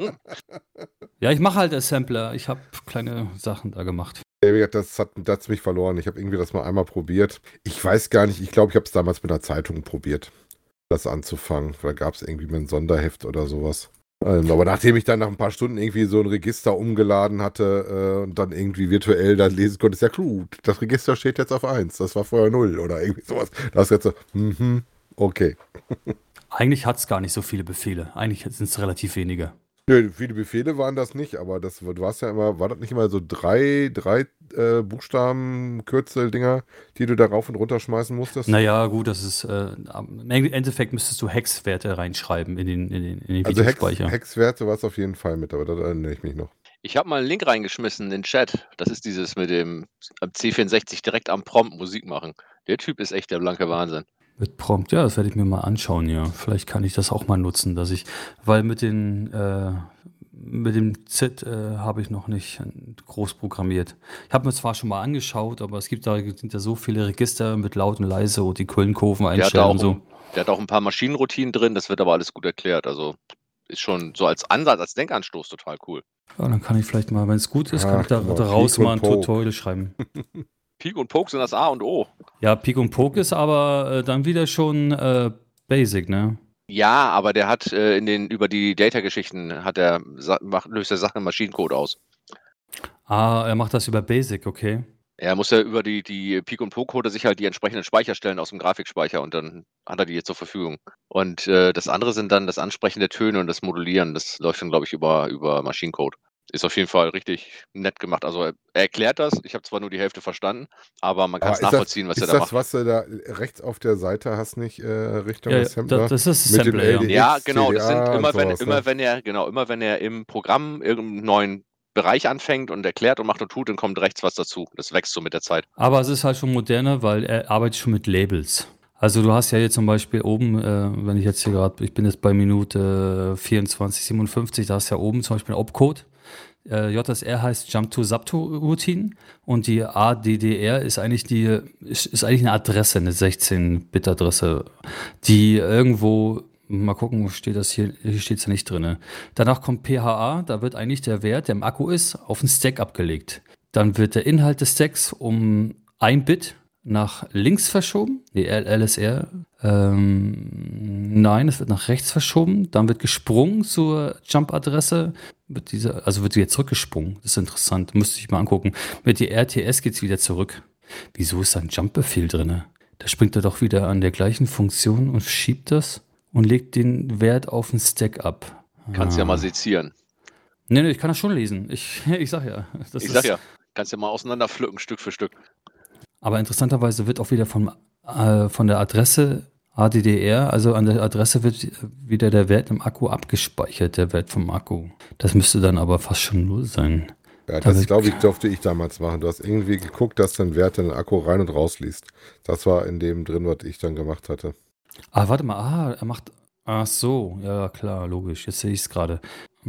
ja, ich mache halt Assembler. Ich habe kleine Sachen da gemacht. Ja, wie gesagt, Das hat das hat's mich verloren. Ich habe irgendwie das mal einmal probiert. Ich weiß gar nicht, ich glaube, ich habe es damals mit einer Zeitung probiert, das anzufangen. Da gab es irgendwie mal ein Sonderheft oder sowas. Ähm, aber nachdem ich dann nach ein paar Stunden irgendwie so ein Register umgeladen hatte äh, und dann irgendwie virtuell da lesen konnte, ist ja gut, das Register steht jetzt auf eins, das war vorher null oder irgendwie sowas. Das ist jetzt so, mhm, okay. Eigentlich hat es gar nicht so viele Befehle. Eigentlich sind es relativ wenige. Nö, viele Befehle waren das nicht, aber das, du warst ja immer, war das nicht immer so drei, drei äh, Buchstaben, Kürzel-Dinger, die du da rauf und runter schmeißen musstest? Naja, gut, das ist, äh, im Endeffekt müsstest du Hexwerte reinschreiben in den, in den, in den Also Hex, Videospeicher. Hexwerte war es auf jeden Fall mit, aber da erinnere ich mich noch. Ich habe mal einen Link reingeschmissen in den Chat. Das ist dieses mit dem am C vierundsechzig direkt am Prompt Musik machen. Der Typ ist echt der blanke Wahnsinn. Mit Prompt, ja, das werde ich mir mal anschauen, ja. Vielleicht kann ich das auch mal nutzen, dass ich, weil mit den, äh, mit dem Z äh, habe ich noch nicht groß programmiert. Ich habe mir zwar schon mal angeschaut, aber es gibt da sind ja so viele Register mit laut und leise und die Quellenkurven Der hat, da einstellen auch und so. ein, der hat auch ein paar Maschinenroutinen drin, das wird aber alles gut erklärt. Also ist schon so als Ansatz, als Denkanstoß total cool. Ja, dann kann ich vielleicht mal, wenn es gut ist, kann Ach, ich da guck mal, daraus Peek mal ein und Poke. Tutorial schreiben. Peek und Poke sind das A und O. Ja, Peek und Poke ist aber äh, dann wieder schon äh, Basic, ne? Ja, aber der hat äh, in den über die Data-Geschichten hat er Sa- macht, löst er Sachen im Maschinencode aus. Ah, er macht das über Basic, okay. Er muss ja über die, die Peek und Poke holt er sich halt die entsprechenden Speicherstellen aus dem Grafikspeicher und dann hat er die jetzt zur Verfügung. Und äh, das andere sind dann das Ansprechen der Töne und das Modulieren. Das läuft dann, glaube ich, über, über Maschinencode. Ist auf jeden Fall richtig nett gemacht. Also er, er erklärt das. Ich habe zwar nur die Hälfte verstanden, aber man kann Aber es ist das, nachvollziehen, was ist er da das, macht. was du da rechts auf der Seite hast, nicht äh, Richtung Ja, ja, Assembler? das, das ist Mit dem Sampler, ja. L D. Ja, X, genau. Das sind C D A immer, und wenn, sowas, immer ne? wenn er, genau, immer wenn er im Programm irgendeinen neuen Bereich anfängt und erklärt und macht und tut, dann kommt rechts was dazu. Das wächst so mit der Zeit. Aber es ist halt schon moderner, weil er arbeitet schon mit Labels. Also du hast ja jetzt zum Beispiel oben, äh, wenn ich jetzt hier gerade, ich bin jetzt bei Minute äh, vierundzwanzig siebenundfünfzig, da hast du ja oben zum Beispiel einen Opcode. Äh, J S R heißt Jump to Subto Routine und die A D D R ist eigentlich die ist, ist eigentlich eine Adresse, eine sechzehn-Bit-Adresse, die irgendwo, mal gucken, wo steht das hier, hier steht es ja nicht drin. Danach kommt P H A, da wird eigentlich der Wert, der im Akku ist, auf den Stack abgelegt. Dann wird der Inhalt des Stacks um ein Bit nach links verschoben, nee, L S R, ähm, nein, es wird nach rechts verschoben, dann wird gesprungen zur Jump-Adresse, wird diese, also wird wieder zurückgesprungen, das ist interessant, müsste ich mal angucken. Mit die R T S geht es wieder zurück. Wieso ist da ein Jump-Befehl drin? Da springt er doch wieder an der gleichen Funktion und schiebt das und legt den Wert auf den Stack ab. Kannst Ah. ja mal sezieren. Nee, nee, ich kann das schon lesen. Ich, ich sag ja. Das Ich ist, sag ja, kannst ja mal auseinander pflücken, Stück für Stück. Aber interessanterweise wird auch wieder vom, äh, von der Adresse A D D R, also an der Adresse wird wieder der Wert im Akku abgespeichert, der Wert vom Akku. Das müsste dann aber fast schon null sein. Ja, Da das wird- glaube ich, durfte ich damals machen. Du hast irgendwie geguckt, dass dein Wert in den Akku rein und rausliest. Das war in dem drin, was ich dann gemacht hatte. Ah, warte mal, ah, er macht, Ach so, ja klar, logisch. Jetzt sehe ich es gerade.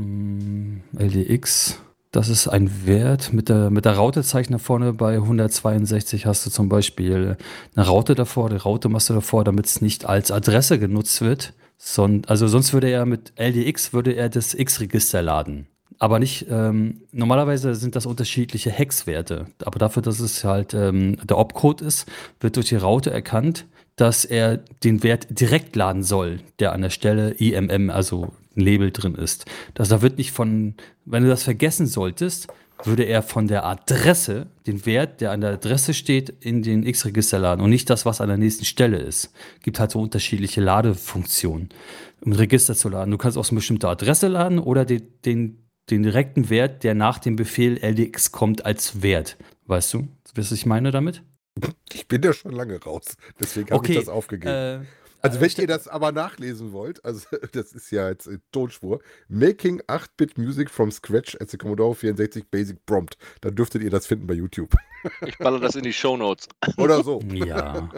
Hm, L D X, das ist ein Wert. Mit der, mit der Rautezeichen vorne bei hundertzweiundsechzig hast du zum Beispiel eine Raute davor, die Raute machst du davor, damit es nicht als Adresse genutzt wird. Son, also sonst würde er mit L D X würde er das X-Register laden. Aber nicht, ähm, normalerweise sind das unterschiedliche Hexwerte. Aber dafür, dass es halt ähm, der Opcode ist, wird durch die Raute erkannt, dass er den Wert direkt laden soll, der an der Stelle I M M, also ein Label drin ist. Das, da wird nicht von, wenn du das vergessen solltest, würde er von der Adresse den Wert, der an der Adresse steht, in den X-Register laden und nicht das, was an der nächsten Stelle ist. Gibt halt so unterschiedliche Ladefunktionen, um ein Register zu laden. Du kannst auch so eine bestimmte Adresse laden oder den, den, den direkten Wert, der nach dem Befehl L D X kommt, als Wert. Weißt du, was ich meine damit? Ich bin da schon lange raus, deswegen habe Okay, ich das aufgegeben. äh, Also äh, wenn stell- ihr das aber nachlesen wollt, also das ist ja jetzt äh, Tonspur, Making acht Bit Music from Scratch as a Commodore vierundsechzig Basic Prompt, dann dürftet ihr das finden bei YouTube. Ich baller das in die Shownotes. Oder so. Ja,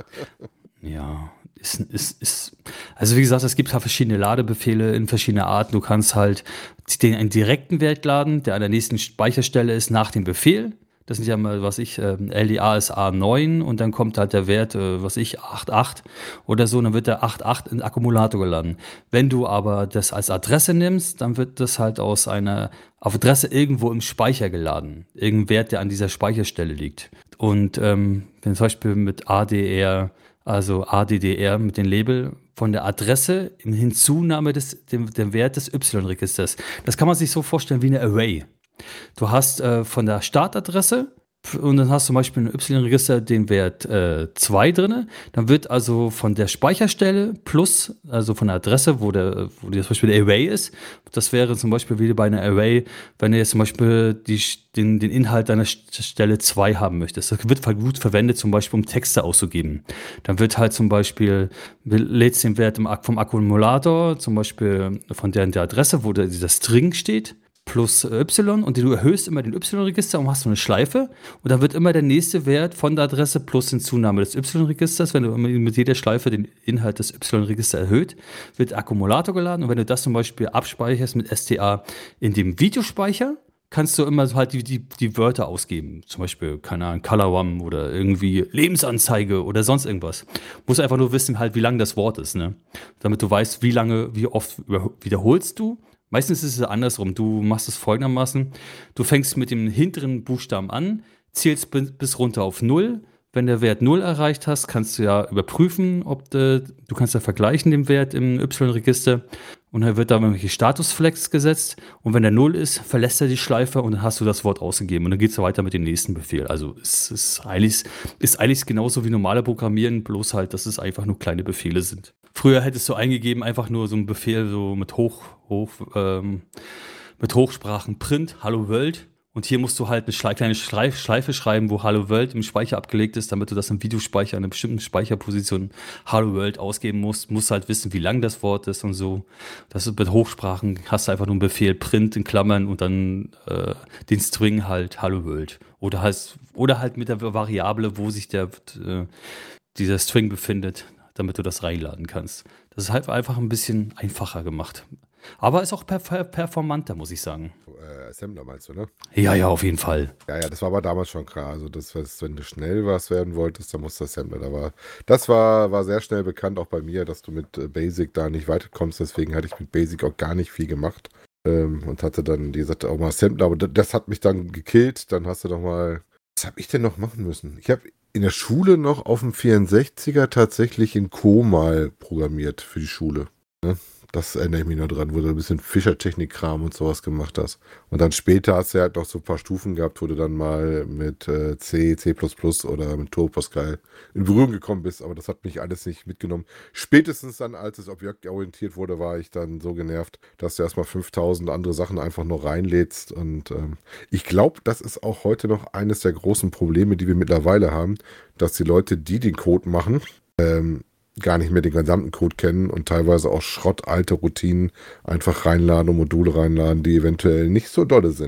ja. Ist, ist, ist, also wie gesagt, es gibt halt verschiedene Ladebefehle in verschiedene Arten. Du kannst halt den einen direkten Wert laden, der an der nächsten Speicherstelle ist nach dem Befehl. Das sind ja mal, was ich, ähm, L D A ist A neun und dann kommt halt der Wert, äh, was ich, acht acht oder so, und dann wird der acht acht in den Akkumulator geladen. Wenn du aber das als Adresse nimmst, dann wird das halt aus einer Adresse irgendwo im Speicher geladen. Irgendein Wert, der an dieser Speicherstelle liegt. Und ähm, wenn zum Beispiel mit A D R, also A D D R mit dem Label von der Adresse in Hinzunahme des dem, dem Wert des Y-Registers. Das kann man sich so vorstellen wie eine Array. Du hast äh, von der Startadresse und dann hast du zum Beispiel im Y-Register den Wert äh, zwei drin. Dann wird also von der Speicherstelle plus, also von der Adresse, wo der, wo die, zum Beispiel der Array ist, das wäre zum Beispiel wie bei einer Array, wenn du jetzt zum Beispiel die, den, den Inhalt deiner Stelle zwei haben möchtest. Das wird gut verwendet, zum Beispiel um Texte auszugeben. Dann wird halt zum Beispiel, lädst den Wert im, vom Akkumulator, zum Beispiel von der, der Adresse, wo der, dieser String steht, plus Y, und du erhöhst immer den Y-Register und hast so eine Schleife und dann wird immer der nächste Wert von der Adresse plus Hinzunahme des Y-Registers, wenn du mit jeder Schleife den Inhalt des Y-Registers erhöht, wird der Akkumulator geladen, und wenn du das zum Beispiel abspeicherst mit S T A in dem Videospeicher, kannst du immer halt die, die, die Wörter ausgeben, zum Beispiel, keine Ahnung, Color-One oder irgendwie Lebensanzeige oder sonst irgendwas. Musst einfach nur wissen halt, wie lang das Wort ist, ne? Damit du weißt, wie lange, wie oft wiederholst du. Meistens ist es andersrum. Du machst es folgendermaßen. Du fängst mit dem hinteren Buchstaben an, zählst bis runter auf null. Wenn der Wert null erreicht hast, kannst du ja überprüfen, ob de, du kannst ja vergleichen den Wert im Y-Register, und dann wird da irgendwelche Statusflex gesetzt, und wenn der null ist, verlässt er die Schleife und dann hast du das Wort ausgegeben und dann geht es weiter mit dem nächsten Befehl. Also es ist eigentlich, ist eigentlich genauso wie normale Programmieren, bloß halt, dass es einfach nur kleine Befehle sind. Früher hättest du eingegeben einfach nur so einen Befehl so mit Hoch, Hoch, ähm, mit Hochsprachen Print, Hallo World. Und hier musst du halt eine Schle- kleine Schleif- Schleife schreiben, wo Hallo World im Speicher abgelegt ist, damit du das im Videospeicher an einer bestimmten Speicherposition Hallo World ausgeben musst. Musst halt wissen, wie lang das Wort ist und so. Das ist mit Hochsprachen, hast du einfach nur einen Befehl Print in Klammern und dann äh, den String halt Hallo World. Oder halt, oder halt mit der Variable, wo sich der, äh, dieser String befindet, damit du das reinladen kannst. Das ist halt einfach ein bisschen einfacher gemacht. Aber ist auch perf- performanter, muss ich sagen. Äh, Assembler meinst du, ne? Ja, ja, auf jeden Fall. Ja, ja, das war aber damals schon klar. Also das, was, wenn du schnell was werden wolltest, dann musst du Assembler. Da war, das war, war sehr schnell bekannt, auch bei mir, dass du mit äh, Basic da nicht weiterkommst. Deswegen hatte ich mit Basic auch gar nicht viel gemacht. Ähm, und hatte dann, wie gesagt, auch mal Assembler. Aber das, das hat mich dann gekillt. Dann hast du doch mal... Was habe ich denn noch machen müssen? Ich habe in der Schule noch auf dem vierundsechziger tatsächlich in Comal programmiert für die Schule. Ne? Das erinnere ich mich noch dran, wo du ein bisschen Fischertechnik-Kram und sowas gemacht hast. Und dann später hast du halt noch so ein paar Stufen gehabt, wo du dann mal mit äh, C, C plus plus oder mit Turbo Pascal in Berührung gekommen bist. Aber das hat mich alles nicht mitgenommen. Spätestens dann, als es objektorientiert wurde, war ich dann so genervt, dass du erstmal fünftausend andere Sachen einfach noch reinlädst. Und ähm, ich glaube, das ist auch heute noch eines der großen Probleme, die wir mittlerweile haben, dass die Leute, die den Code machen, ähm, gar nicht mehr den gesamten Code kennen und teilweise auch schrottalte Routinen einfach reinladen und Module reinladen, die eventuell nicht so dolle sind.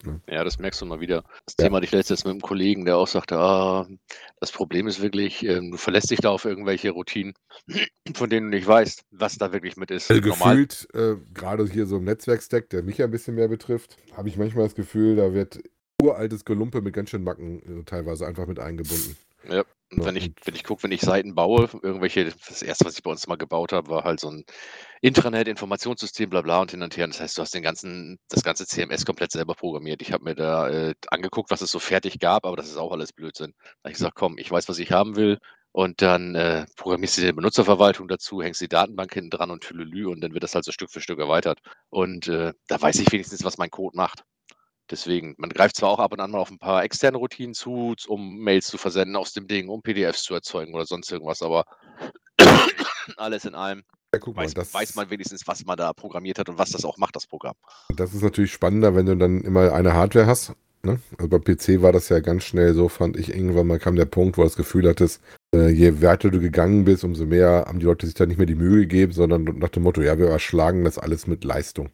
Ne? Ja, das merkst du mal wieder. Das Ja. Thema hatte ich letztens mit einem Kollegen, der auch sagte, ah, das Problem ist wirklich, ähm, du verlässt dich da auf irgendwelche Routinen, von denen du nicht weißt, was da wirklich mit ist. Also Normal, gefühlt, äh, gerade hier so im Netzwerkstack, der mich ja ein bisschen mehr betrifft, habe ich manchmal das Gefühl, da wird uraltes Gelumpe mit ganz schön Macken äh, teilweise einfach mit eingebunden. ja. Und Ja, wenn ich, und wenn ich gucke, wenn ich Seiten baue, irgendwelche, das erste, was ich bei uns mal gebaut habe, war halt so ein Intranet, Informationssystem, bla bla und hin und her. Das heißt, du hast den ganzen, das ganze C M S komplett selber programmiert. Ich habe mir da äh, angeguckt, was es so fertig gab, aber das ist auch alles Blödsinn. Da habe ich gesagt, komm, ich weiß, was ich haben will. Und dann äh, programmierst du die Benutzerverwaltung dazu, hängst die Datenbank hinten dran und tülülü und dann wird das halt so Stück für Stück erweitert. Und äh, da weiß ich wenigstens, was mein Code macht. Deswegen, man greift zwar auch ab und an mal auf ein paar externe Routinen zu, um Mails zu versenden aus dem Ding, um P D Fs zu erzeugen oder sonst irgendwas, aber alles in allem ja, guck mal, weiß, das, weiß man wenigstens, was man da programmiert hat und was das auch macht, das Programm. das ist natürlich spannender, wenn du dann immer eine Hardware hast. Ne? Also beim P C war das ja ganz schnell so, fand ich, irgendwann mal kam der Punkt, wo du das Gefühl hattest, äh, je weiter du gegangen bist, umso mehr haben die Leute sich da nicht mehr die Mühe gegeben, sondern nach dem Motto, ja, wir erschlagen das alles mit Leistung.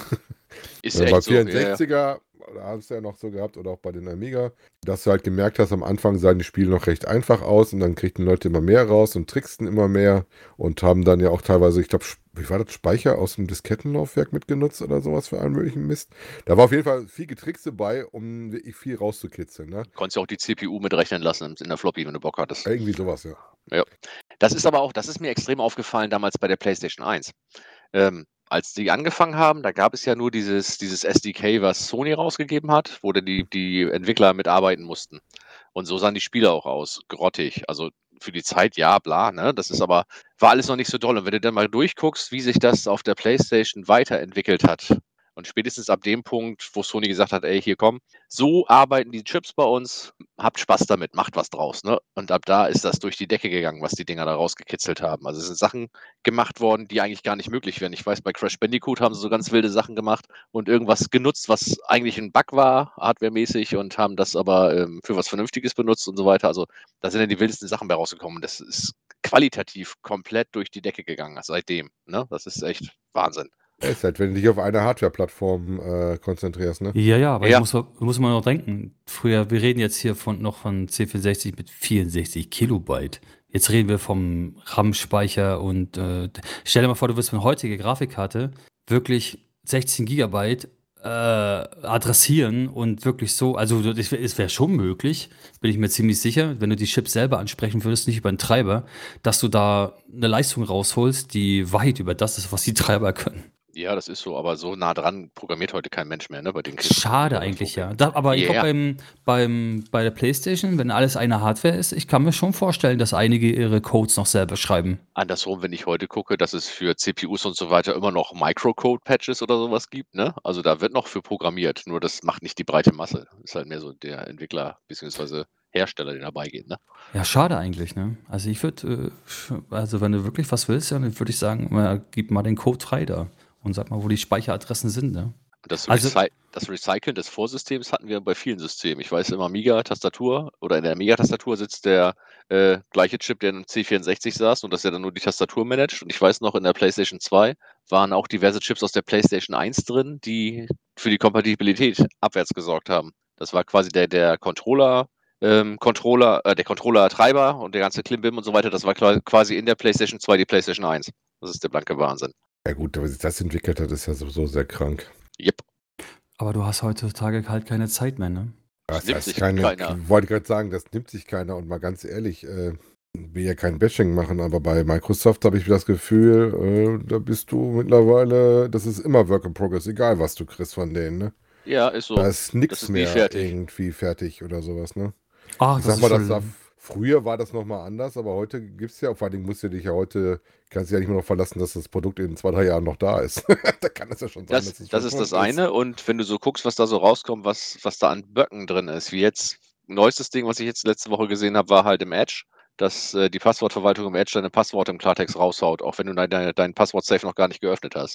Ist Ja, echt bei so. Ja, ja. vierundsechziger, da hast du ja noch so gehabt, oder auch bei den Amiga, dass du halt gemerkt hast, am Anfang sahen die Spiele noch recht einfach aus und dann kriegten Leute immer mehr raus und tricksten immer mehr und haben dann ja auch teilweise, ich glaube, wie war das, Speicher aus dem Diskettenlaufwerk mitgenutzt oder sowas für allen möglichen Mist. Da war auf jeden Fall viel Getrickse bei, um wirklich viel rauszukitzeln. Ne? Konntest ja auch die C P U mitrechnen lassen in der Floppy, wenn du Bock hattest. Irgendwie sowas, ja. Ja. Das ist aber auch, das ist mir extrem aufgefallen damals bei der PlayStation eins. Ähm, als die angefangen haben, da gab es ja nur dieses, dieses S D K, was Sony rausgegeben hat, wo dann die, die Entwickler mitarbeiten mussten. Und so sahen die Spiele auch aus, grottig. Also für die Zeit, ja, bla, ne? Das ist aber, war alles noch nicht so doll. Und wenn du dann mal durchguckst, wie sich das auf der PlayStation weiterentwickelt hat, und spätestens ab dem Punkt, wo Sony gesagt hat, ey, hier komm, so arbeiten die Chips bei uns, habt Spaß damit, macht was draus, ne? Und ab da ist das durch die Decke gegangen, was die Dinger da rausgekitzelt haben. Also es sind Sachen gemacht worden, die eigentlich gar nicht möglich wären. Ich weiß, bei Crash Bandicoot haben sie so ganz wilde Sachen gemacht und irgendwas genutzt, was eigentlich ein Bug war, hardwaremäßig, und haben das aber ähm, für was Vernünftiges benutzt und so weiter. Also da sind dann die wildesten Sachen bei rausgekommen. Das ist qualitativ komplett durch die Decke gegangen seitdem. Ne? Das ist echt Wahnsinn. Ja, ist halt, wenn du dich auf eine Hardware-Plattform äh, konzentrierst, ne? Ja, ja, aber Ja. ich muss, muss mal noch denken. Früher, wir reden jetzt hier von, noch von C vierundsechzig mit vierundsechzig Kilobyte. Jetzt reden wir vom RAM-Speicher und äh, stell dir mal vor, du wirst mit heutiger Grafikkarte wirklich sechzehn Gigabyte äh, adressieren und wirklich so, also das wär- es wäre schon möglich, bin ich mir ziemlich sicher, wenn du die Chips selber ansprechen würdest, nicht über einen Treiber, dass du da eine Leistung rausholst, die weit über das ist, was die Treiber können. Ja, das ist so, aber so nah dran programmiert heute kein Mensch mehr, ne, bei den Kisten. Schade eigentlich, ja. Da, aber ich Ja. glaube, beim, beim, bei der PlayStation, wenn alles eine Hardware ist, ich kann mir schon vorstellen, dass einige ihre Codes noch selber schreiben. Andersrum, wenn ich heute gucke, dass es für C P Us und so weiter immer noch Microcode-Patches oder sowas gibt, ne? Also da wird noch für programmiert, nur das macht nicht die breite Masse. Ist halt mehr so der Entwickler bzw. Hersteller, der dabei geht, ne? Ja, schade eigentlich, ne? Also ich würde, äh, also wenn du wirklich was willst, dann würde ich sagen, äh, gib mal den Code frei da und sag mal, wo die Speicheradressen sind, ne? Und das, Also- Recy das Recyceln des Vorsystems hatten wir bei vielen Systemen. Ich weiß, im Amiga-Tastatur oder in der Amiga-Tastatur sitzt der äh, gleiche Chip, der im C vierundsechzig saß und dass er dann nur die Tastatur managt. Und ich weiß noch, in der PlayStation zwei waren auch diverse Chips aus der PlayStation eins drin, die für die Kompatibilität abwärts gesorgt haben. Das war quasi der, der Controller, ähm, Controller, äh, der Controller-Treiber und der ganze Klimbim und so weiter. Das war kla- quasi in der PlayStation zwei die PlayStation eins. Das ist der blanke Wahnsinn. Ja gut, aber sich das entwickelt hat, ist ja sowieso sehr krank. Yep. aber du hast heutzutage halt keine Zeit mehr, ne? Das nimmt heißt sich keine, keiner. wollte gerade sagen, das nimmt sich keiner. Und mal ganz ehrlich, äh, will ja kein Bashing machen, aber bei Microsoft habe ich das Gefühl, äh, da bist du mittlerweile, das ist immer Work in Progress, egal was du kriegst von denen, ne? Ja, ist so. Da ist nichts ist nie mehr fertig. irgendwie fertig oder sowas, ne? Ach, Ich das sag mal, ist das schon, war, früher war das nochmal anders, aber heute gibt es ja, vor allen Dingen musst du dich ja heute, kannst du ja nicht mehr noch verlassen, dass das Produkt in zwei, drei Jahren noch da ist. Da kann es ja schon sein, Das, dass es das schon ist das tot eine. Und wenn du so guckst, was da so rauskommt, was, was da an Böcken drin ist, wie jetzt, neuestes Ding, was ich jetzt letzte Woche gesehen habe, war halt im Edge, dass äh, die Passwortverwaltung im Edge deine Passworte im Klartext raushaut, auch wenn du dein, dein, dein Passwort-Safe noch gar nicht geöffnet hast.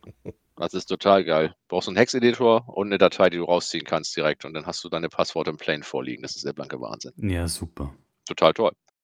Das ist total geil. Du brauchst einen Hex-Editor und eine Datei, die du rausziehen kannst direkt und dann hast du deine Passworte im Plain vorliegen. Das ist der blanke Wahnsinn. ja, super. Total toll.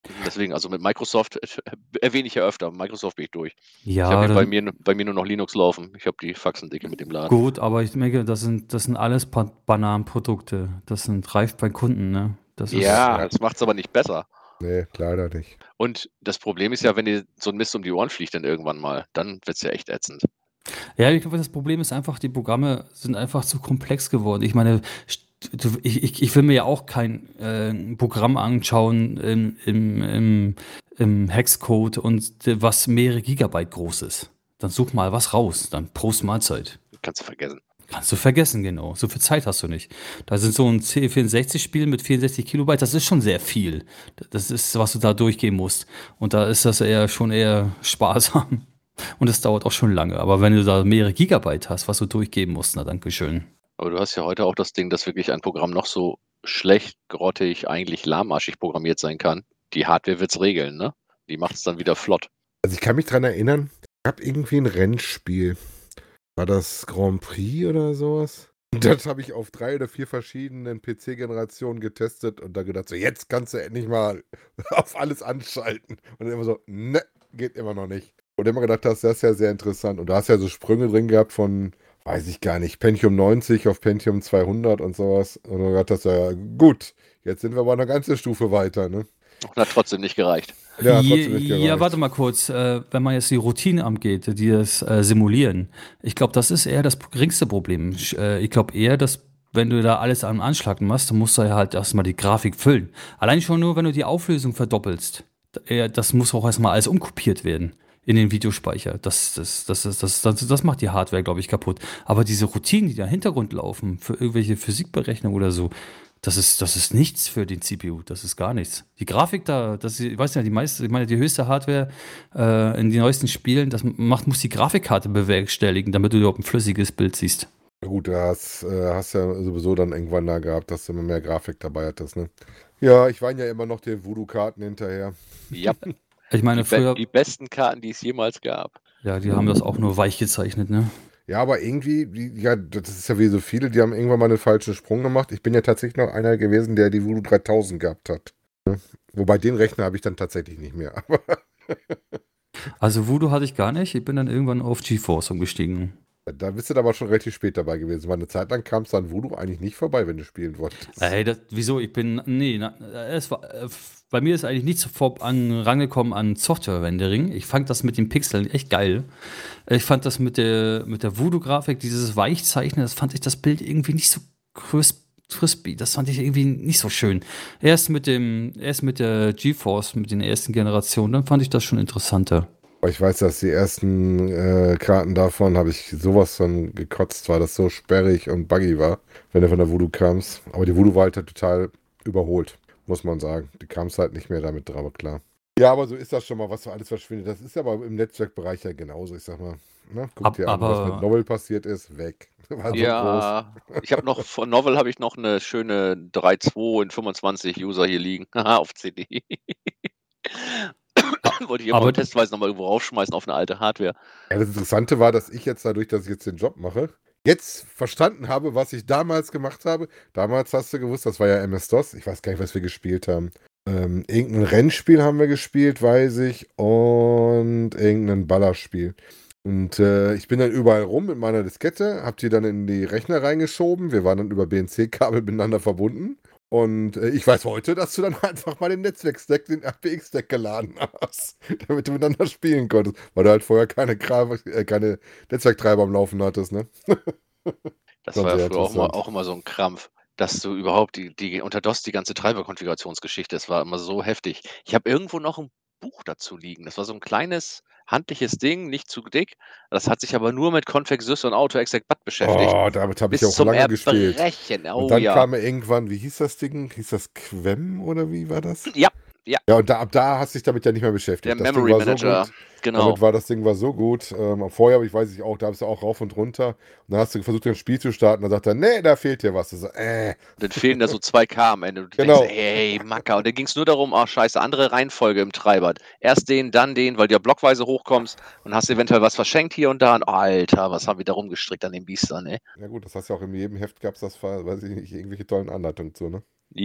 Deswegen, also mit Microsoft äh, erwähne ich ja öfter. Microsoft bin ich durch. Ich Ja, habe hier bei dann, mir, bei mir nur noch Linux laufen. Ich habe die Faxendicke mit dem Laden. gut, aber ich denke, das sind, das sind alles Ba- Bananenprodukte. Das sind reif bei Kunden, ne? Das ist, Ja, Ja. das macht es aber nicht besser. Nee, leider nicht. Und das Problem ist ja, wenn dir so ein Mist um die Ohren fliegt dann irgendwann mal, dann wird es ja echt ätzend. ja, ich glaube, das Problem ist einfach, die Programme sind einfach zu komplex geworden. Ich meine, st- du, ich, ich, ich will mir ja auch kein äh, Programm anschauen im, im, im, im Hexcode und äh, was mehrere Gigabyte groß ist. Dann such mal was raus, dann Prost Mahlzeit. Kannst du vergessen. Kannst du vergessen, genau. So viel Zeit hast du nicht. Da sind so ein C vierundsechzig-Spiel mit vierundsechzig Kilobyte, das ist schon sehr viel. Das ist, was du da durchgehen musst. Und da ist das eher schon eher sparsam. Und es dauert auch schon lange. Aber wenn du da mehrere Gigabyte hast, was du durchgeben musst, na danke schön. Aber du hast ja heute auch das Ding, dass wirklich ein Programm noch so schlecht, grottig, eigentlich lahmarschig programmiert sein kann. Die Hardware wird's regeln, ne? Die macht es dann wieder flott. Also ich kann mich dran erinnern, ich habe irgendwie ein Rennspiel. War das Grand Prix oder sowas? Und das habe ich auf drei oder vier verschiedenen P C-Generationen getestet und da gedacht, so jetzt kannst du endlich mal auf alles anschalten. Und dann immer so, ne, geht immer noch nicht. Und immer gedacht hast, das ist ja sehr interessant. Und da hast ja so Sprünge drin gehabt von, weiß ich gar nicht, Pentium neunzig auf Pentium zweihundert und sowas. Und dann gedacht hast, ja gut, jetzt sind wir aber eine ganze Stufe weiter, ne? Und hat trotzdem nicht gereicht. Ja, Ja, trotzdem nicht ja, gereicht. warte mal kurz. Äh, wenn man jetzt die Routine angeht, die das äh, simulieren, ich glaube, das ist eher das geringste Problem. Ich, äh, ich glaube eher, dass wenn du da alles am Anschlag machst, dann musst du ja halt erstmal die Grafik füllen. Allein schon nur, wenn du die Auflösung verdoppelst. Äh, das muss auch erstmal alles umkopiert werden in den Videospeicher. Das, das, das, das, das, das, das macht die Hardware, glaube ich, kaputt. Aber diese Routinen, die da im Hintergrund laufen, für irgendwelche Physikberechnungen oder so, das ist, das ist nichts für den C P U, das ist gar nichts. Die Grafik da, das, ich weiß ja, die meiste, ich meine, die höchste Hardware äh, in den neuesten Spielen, das macht, muss die Grafikkarte bewerkstelligen, damit du überhaupt ein flüssiges Bild siehst. Ja gut, du hast, äh, hast ja sowieso dann irgendwann da gehabt, dass du immer mehr Grafik dabei hattest, ne? Ja, ich weine ja immer noch den Voodoo-Karten hinterher. Ja, Ich meine, die, be früher, die besten Karten, die es jemals gab. ja, die haben das auch nur weich gezeichnet, ne? Ja, aber irgendwie, die, ja, das ist ja wie so viele, die haben irgendwann mal einen falschen Sprung gemacht. Ich bin ja tatsächlich noch einer gewesen, der die Voodoo dreitausend gehabt hat. Ne? Wobei den Rechner habe ich dann tatsächlich nicht mehr. Aber Also Voodoo hatte ich gar nicht, ich bin dann irgendwann auf GeForce umgestiegen. da bist du aber schon relativ spät dabei gewesen. Weil eine Zeit lang kam es dann Voodoo eigentlich nicht vorbei, wenn du spielen wolltest. Ey, das, wieso? Ich bin, nee, na, es war, äh, bei mir ist eigentlich nichts vor, an, rangekommen an Software-Rendering. Ich fand das mit den Pixeln echt geil. Ich fand das mit der, mit der Voodoo-Grafik, dieses Weichzeichnen, das fand ich das Bild irgendwie nicht so crisp, crispy. Das fand ich irgendwie nicht so schön. Erst mit dem, erst mit der GeForce, mit den ersten Generationen, dann fand ich das schon interessanter. Aber ich weiß, dass die ersten äh, Karten davon habe ich sowas von gekotzt, weil das so sperrig und buggy war, wenn du von der Voodoo kamst. Aber die Voodoo war halt total überholt, muss man sagen. Die kam es halt nicht mehr damit drauf, klar. Ja, aber so ist das schon mal, was so alles verschwindet. Das ist aber im Netzwerkbereich ja genauso, ich sag mal. Ne? Guck Ab- dir an, was aber- mit Novel passiert ist, weg. War so groß. Ja, ich habe noch, von Novel habe ich noch eine schöne drei Punkt zwei in fünfundzwanzig User hier liegen. Haha, auf C D. Wollte ich immer aber- testweise nochmal irgendwo rausschmeißen auf eine alte Hardware. Ja, das Interessante war, dass ich jetzt dadurch, dass ich jetzt den Job mache, jetzt verstanden habe, was ich damals gemacht habe. Damals hast du gewusst, das war ja M S-DOS. Ich weiß gar nicht, was wir gespielt haben. Ähm, irgendein Rennspiel haben wir gespielt, weiß ich. Und irgendein Ballerspiel. Und äh, ich bin dann überall rum mit meiner Diskette, hab die dann in die Rechner reingeschoben. Wir waren dann über B N C-Kabel miteinander verbunden. Und äh, ich weiß heute, dass du dann einfach mal den Netzwerk-Stack, den R P X-Stack geladen hast, damit du miteinander spielen konntest, weil du halt vorher keine, Gra- äh, keine Netzwerktreiber am Laufen hattest, ne? Das Schon war ja sehr früher auch immer, interessant. auch immer so ein Krampf, dass du überhaupt die, die unter DOS die ganze Treiberkonfigurationsgeschichte, das war immer so heftig. Ich habe irgendwo noch ein Buch dazu liegen. Das war so ein kleines handliches Ding, nicht zu dick. Das hat sich aber nur mit Config Sys und AutoExec-Bat beschäftigt. Oh, damit habe ich Bis auch zum lange gespielt. Erbrechen. Oh Und dann ja. kam irgendwann, wie hieß das Ding? Hieß das Quem oder wie war das? Ja, ja, Ja, und da, ab da hast du dich damit ja nicht mehr beschäftigt. der Das Ding Memory war so Manager. gut. Genau. Damit war das Ding war so gut. Ähm, vorher, aber ich weiß nicht auch, da bist du auch rauf und runter. Und dann hast du versucht, ein Spiel zu starten. Dann sagt er, nee, da fehlt dir was. Du so, äh. Dann fehlen da so zwei K am Ende. Du Genau. denkst, ey, Macker. Und dann ging es nur darum, ach scheiße, andere Reihenfolge im Treiber. Erst den, dann den, weil du ja blockweise hochkommst und hast eventuell was verschenkt hier und da. Und Alter, was haben wir da rumgestrickt an den Biestern, ey. Ja gut, das hast du ja auch in jedem Heft gab es das, weiß ich nicht, irgendwelche tollen Anleitungen zu, ne? Yep,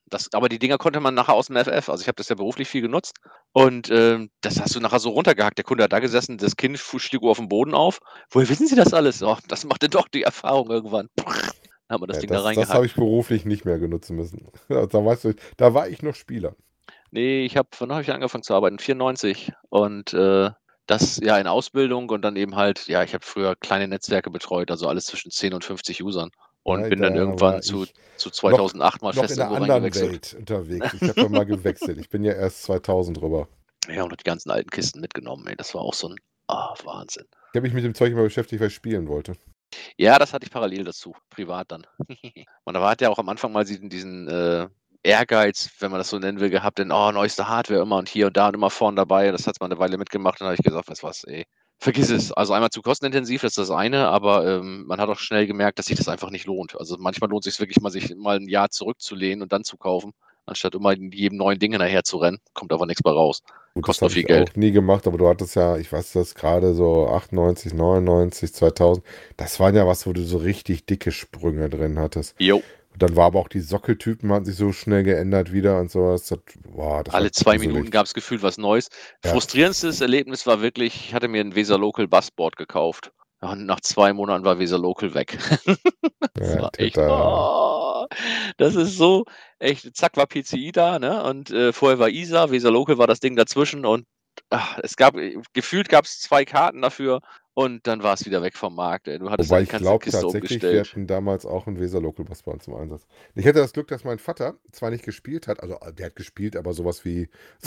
Das, aber die Dinger konnte man nachher aus dem F F. Also ich habe das ja beruflich viel genutzt. Und ähm, das hast du nachher so runtergehackt. Der Kunde hat da gesessen, das Kind stieg auf dem Boden auf. Woher wissen Sie das alles? Oh, das machte doch die Erfahrung irgendwann. Dann hat man das Ja, Ding da das das reingehackt. habe ich beruflich nicht mehr benutzen müssen. Ja, da, weißt du, da war ich noch Spieler. Nee, ich habe, wann habe ich angefangen zu arbeiten? vierundneunzig. Und äh, das ja in Ausbildung und dann eben halt, ja, ich habe früher kleine Netzwerke betreut, also alles zwischen zehn und fünfzig Usern. Und Ja, bin dann da irgendwann war zu, ich zu noch, zweitausendacht mal noch fest in einer irgendwo anderen reingewechselt. Welt unterwegs. Ich habe ja mal gewechselt. Ich bin ja erst zweitausend rüber. Ja, und die ganzen alten Kisten mitgenommen, ey. Das war auch so ein ah, Wahnsinn. Ich habe mich mit dem Zeug immer beschäftigt, weil ich spielen wollte. Ja, das hatte ich parallel dazu, privat dann. Und da hat ja auch am Anfang mal diesen, diesen äh, Ehrgeiz, wenn man das so nennen will, gehabt, denn oh, neueste Hardware immer und hier und da und immer vorne dabei. Das hat mal eine Weile mitgemacht und dann habe ich gesagt, weißt du was, ey, vergiss es. Also einmal zu kostenintensiv, das ist das eine, aber ähm, man hat auch schnell gemerkt, dass sich das einfach nicht lohnt. Also manchmal lohnt es sich wirklich mal, sich mal ein Jahr zurückzulehnen und dann zu kaufen, anstatt immer in jedem neuen Ding hinterher zu rennen. Kommt aber nichts bei raus. Gut, das Kostet nur habe viel ich Geld. auch nie gemacht, aber du hattest ja, ich weiß das gerade so achtundneunzig, neunundneunzig, zweitausend. Das waren ja was, wo du so richtig dicke Sprünge drin hattest. Jo. Und dann war aber auch die Sockeltypen hatten sich so schnell geändert wieder und sowas. Das, boah, das war Alle zwei gruselig. Minuten gab es gefühlt was Neues. Ja. Frustrierendstes Erlebnis war wirklich, ich hatte mir ein Weser Local Bassboard gekauft. Ja, und nach zwei Monaten war Weser Local weg. Das Ja, war echt, Teta. oh, das ist so, echt, zack war P C I da, ne? Und äh, vorher war I S A, Weser Local war das Ding dazwischen und ach, es gab, gefühlt gab es zwei Karten dafür und dann war es wieder weg vom Markt. Ey. Du hattest Wobei deine ich ganze glaube Kiste tatsächlich, wir umgestellt. hatten damals auch einen Weser Local Bass bei uns zum Einsatz. Ich hatte das Glück, dass mein Vater zwar nicht gespielt hat, also der hat gespielt, aber sowas wie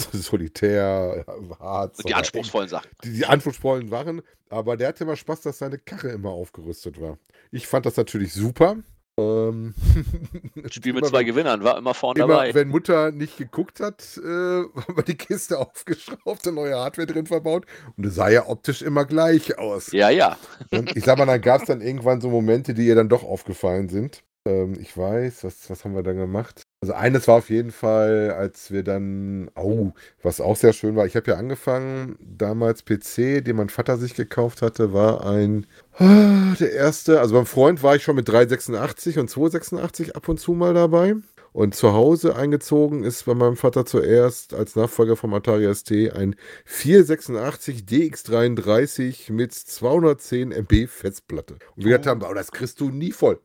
Solitär, Harz, Und die oder anspruchsspruchsvollen Sachen. die, die anspruchsvollen Waren, aber der hatte immer Spaß, dass seine Karre immer aufgerüstet war. Ich fand das natürlich super. Ähm, Spiel mit immer, zwei wenn, Gewinnern, war immer vorne immer dabei. wenn Mutter nicht geguckt hat, äh, haben wir die Kiste aufgeschraubt und neue Hardware drin verbaut. Und es sah ja optisch immer gleich aus. Ja, ja. Und ich sag mal, dann gab es dann irgendwann so Momente, die ihr dann doch aufgefallen sind. Ähm, ich weiß, was, was haben wir dann gemacht? Also eines war auf jeden Fall, als wir dann, oh, was auch sehr schön war, ich habe ja angefangen, damals P C, den mein Vater sich gekauft hatte, war ein, ah, der erste, also beim Freund war ich schon mit dreihundertsechsundachtzig und zweihundertsechsundachtzig ab und zu mal dabei. Und zu Hause eingezogen ist bei meinem Vater zuerst als Nachfolger vom Atari S T ein vierhundertsechsundachtzig D X dreiunddreißig mit zweihundertzehn Megabyte Festplatte. Und wir Oh. haben, oh, das kriegst du nie voll.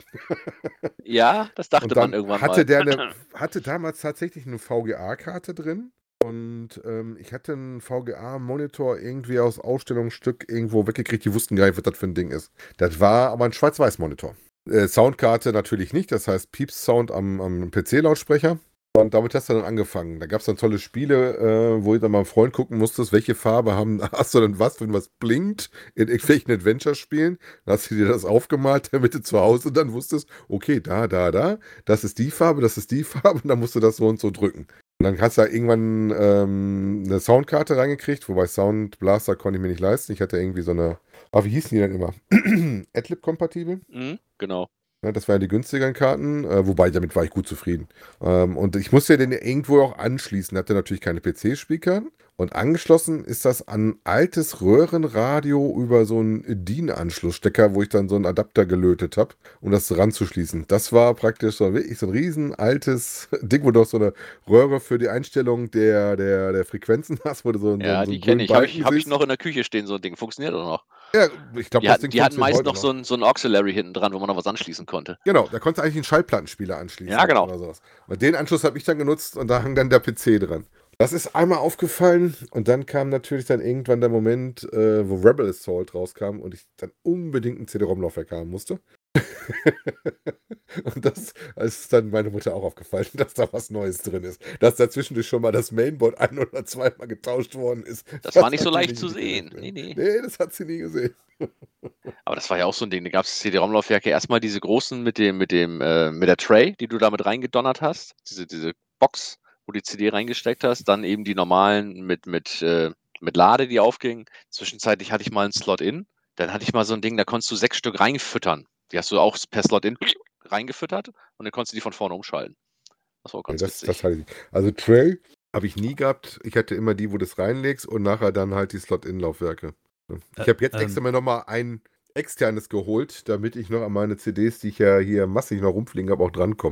Ja, das dachte Und man dann irgendwann hatte mal. der eine, hatte damals tatsächlich eine V G A-Karte drin. Und ähm, ich hatte einen V G A-Monitor irgendwie aus Ausstellungsstück irgendwo weggekriegt. Die wussten gar nicht, was das für ein Ding ist. Das war aber ein Schwarz-Weiß-Monitor. Äh, Soundkarte natürlich nicht, das heißt Pieps-Sound am, am P C-Lautsprecher. Und damit hast du dann angefangen. Da gab es dann tolle Spiele, äh, wo du dann mal einem Freund gucken musstest, welche Farbe haben, hast du denn was, wenn was blinkt in irgendwelchen Adventure-Spielen. Dann hast du dir das aufgemalt, damit du zu Hause dann wusstest, okay, da, da, da, das ist die Farbe, das ist die Farbe und dann musst du das so und so drücken. Und dann hast du da irgendwann ähm, eine Soundkarte reingekriegt, wobei Sound Blaster konnte ich mir nicht leisten. Ich hatte irgendwie so eine, ah, wie hießen die denn immer? Adlib-kompatibel? Mhm, genau. Ja, das waren ja die günstigeren Karten, äh, wobei damit war ich gut zufrieden. Ähm, und ich musste den irgendwo auch anschließen. Hatte natürlich keine P C-Speaker. Und angeschlossen ist das an altes Röhrenradio über so einen D I N-Anschlussstecker, wo ich dann so einen Adapter gelötet habe, um das ranzuschließen. Das war praktisch so wirklich so ein riesen altes Ding, wo du auch so eine Röhre für die Einstellung der, der, der Frequenzen hast, wo du so, Ja, so, so die einen kenne grünen ich. Habe ich, Balken hab ich siehst. noch in der Küche stehen, so ein Ding. Funktioniert auch noch. Ja, ich glaube, Die, das hatten, Ding die hatten funktioniert meist heute noch so ein, so ein Auxiliary hinten dran, wo man noch was anschließen konnte. Genau, da konntest du eigentlich einen Schallplattenspieler anschließen. Ja, genau. Oder sowas. Und den Anschluss habe ich dann genutzt und da hang dann der P C dran. Das ist einmal aufgefallen und dann kam natürlich dann irgendwann der Moment, äh, wo Rebel Assault rauskam und ich dann unbedingt ein C D-ROM-Laufwerk haben musste. Und das ist dann meine Mutter auch aufgefallen, dass da was Neues drin ist. Dass dazwischen schon mal das Mainboard ein oder zweimal getauscht worden ist. Das war nicht hat so sie leicht nicht zu mitgekriegt, sehen. ja. Nee, nee. Nee, das hat sie nie gesehen. Aber das war ja auch so ein Ding. Da gab es C D-ROM-Laufwerke. Erstmal diese großen mit dem, mit dem, äh, mit der Tray, die du damit reingedonnert hast. Diese, diese Box, wo du die C D reingesteckt hast. Dann eben die normalen mit, mit, äh, mit Lade, die aufgingen. Zwischenzeitlich hatte ich mal einen Slot-In. Dann hatte ich mal so ein Ding, da konntest du sechs Stück reinfüttern. Die hast du auch per Slot-In reingefüttert und dann konntest du die von vorne umschalten. Das war auch Nee, ganz das, witzig. das hatte ich nicht. Also Tray habe ich nie gehabt. Ich hatte immer die, wo du es reinlegst und nachher dann halt die Slot-In-Laufwerke. Ich habe jetzt ähm, extra mir nochmal ein externes geholt, damit ich noch an meine C Ds, die ich ja hier massig noch rumfliegen habe, auch drankomme.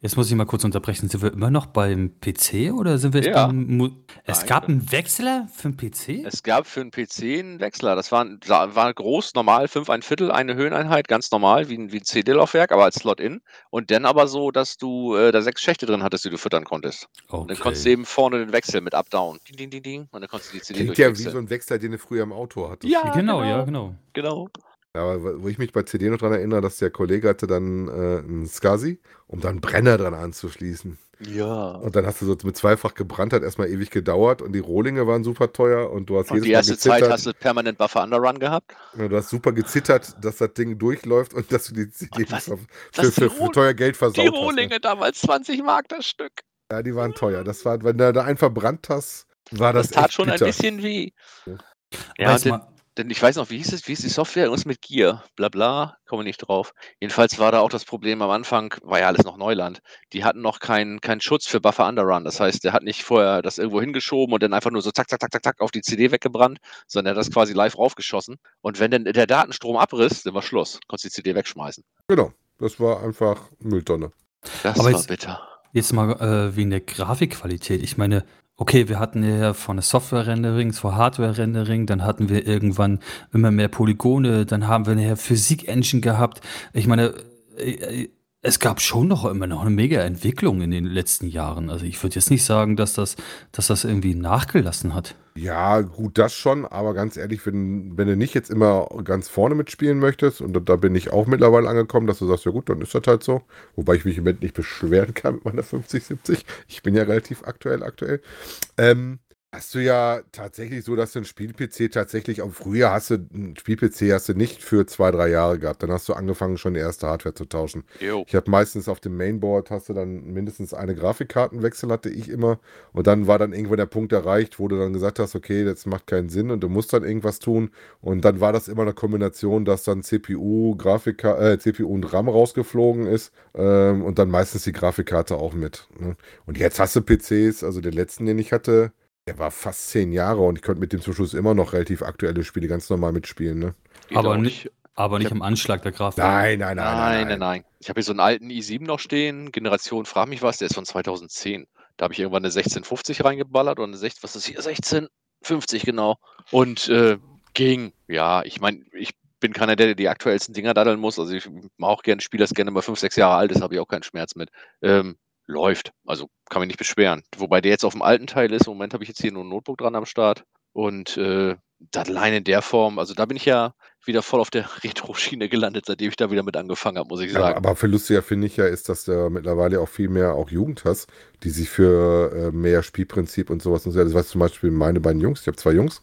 Jetzt muss ich mal kurz unterbrechen. Sind wir immer noch beim P C oder sind wir jetzt Ja. beim. Mu es Nein, gab wir- einen Wechsler für den P C? Es gab für 'n P C 'n Wechsler. Das war 'n sa war groß, normal fünf ein Viertel, eine Höheneinheit, ganz normal wie 'n wie 'n C D-Laufwerk, aber als Slot-in. Und dann aber so, dass du, äh, da sechs Schächte drin hattest, die du füttern konntest. Und dann konntest du Okay. eben vorne den Wechsel mit Up-Down. Ding, ding, ding, ding. Und dann konntest du die C D Klingt ja wie durchwechseln. so ein Wechsler, den du früher im Auto hattest. Ja, Genau, ja, genau. genau. Genau. Ja, aber wo wo ich mich bei C D noch dran erinnere, dass der Kollege hatte dann äh, einen SCSI, um dann einen Brenner dran anzuschließen. Ja. Und dann hast du so mit zweifach gebrannt, hat erstmal ewig gedauert und die Rohlinge waren super teuer und du hast Und jedes die Mal erste Zeit gezittert. hast du permanent Buffer Underrun gehabt. Ja, du hast super gezittert, dass das Ding durchläuft und dass du die C D Und was- für, was für, die für, für Roh- teuer Geld Die versaut hast. Ne? Rohlinge damals zwanzig Mark das Stück. Ja, die waren teuer. Das war, wenn du da einen verbrannt hast, war das, Das tat echt schon bitter. ein bisschen weh. Ja. Ja, Aber und jetzt dann, mal, denn ich weiß noch, wie hieß es, wie hieß die Software? Irgendwas mit Gear, bla bla, komme nicht drauf. Jedenfalls war da auch das Problem am Anfang, war ja alles noch Neuland. Die hatten noch keinen keinen Schutz für Buffer Underrun. Das heißt, der hat nicht vorher das irgendwo hingeschoben und dann einfach nur so zack, zack, zack, zack, zack auf die C D weggebrannt, sondern er hat das quasi live raufgeschossen. Und wenn dann der Datenstrom abriss, dann war Schluss. Konntest die C D wegschmeißen. Genau, das war einfach Mülltonne. Das Aber war jetzt- bitter. jetzt mal äh, wegen der Grafikqualität. Ich meine, okay, wir hatten ja von der Software-Rendering zur Hardware-Rendering, dann hatten wir irgendwann immer mehr Polygone, dann haben wir eine Physik-Engine gehabt. Ich meine, äh, äh, es gab schon noch immer noch eine mega Entwicklung in den letzten Jahren. Also ich würde jetzt nicht sagen, dass das, dass das irgendwie nachgelassen hat. Ja, gut, das schon, aber ganz ehrlich, wenn, wenn du nicht jetzt immer ganz vorne mitspielen möchtest, und da, da bin ich auch mittlerweile angekommen, dass du sagst, ja gut, dann ist das halt so. Wobei ich mich im Moment nicht beschweren kann mit meiner fünfzig siebzig. Ich bin ja relativ aktuell aktuell. Ähm, hast du ja tatsächlich so, dass du einen Spiel-P C tatsächlich, auch früher hast du einen Spiel-P C hast du nicht für zwei, drei Jahre gehabt. Dann hast du angefangen, schon die erste Hardware zu tauschen. Jo. Ich habe meistens auf dem Mainboard hast du dann mindestens eine Grafikkartenwechsel, hatte ich immer. Und dann war dann irgendwann der Punkt erreicht, wo du dann gesagt hast, okay, das macht keinen Sinn und du musst dann irgendwas tun. Und dann war das immer eine Kombination, dass dann C P U, Grafika, äh, C P U und RAM rausgeflogen ist ähm, und dann meistens die Grafikkarte auch mit. Ne? Und jetzt hast du P Cs, also den letzten, den ich hatte, der war fast zehn Jahre und ich konnte mit dem zum Schluss immer noch relativ aktuelle Spiele ganz normal mitspielen. Ne? Geht Aber auch nicht, aber nicht Ich hab- am Anschlag der Grafik. Nein, nein, nein, Nein, nein, nein. Ich habe hier so einen alten i sieben noch stehen, Generation frag mich was, der ist von zweitausendzehn. Da habe ich irgendwann eine sechzehn fünfzig reingeballert und eine sechzehn, was ist hier, sechzehn fünfzig genau. Und äh, ging, ja, ich meine, ich bin keiner, der die aktuellsten Dinger daddeln muss. Also ich mache auch gerne Spiel, das gerne mal fünf, sechs Jahre alt ist, habe ich auch keinen Schmerz mit. Ähm, läuft, also kann mich nicht beschweren. Wobei der jetzt auf dem alten Teil ist. Im Moment habe ich jetzt hier nur ein Notebook dran am Start. Und äh, das allein in der Form, also da bin ich ja wieder voll auf der Retro-Schiene gelandet, seitdem ich da wieder mit angefangen habe, muss ich Ja, aber, sagen. aber für lustiger finde ich ja, ist, dass du mittlerweile auch viel mehr auch Jugend hast, die sich für äh, mehr Spielprinzip und sowas und so. Das weiß zum Beispiel meine beiden Jungs, ich habe zwei Jungs,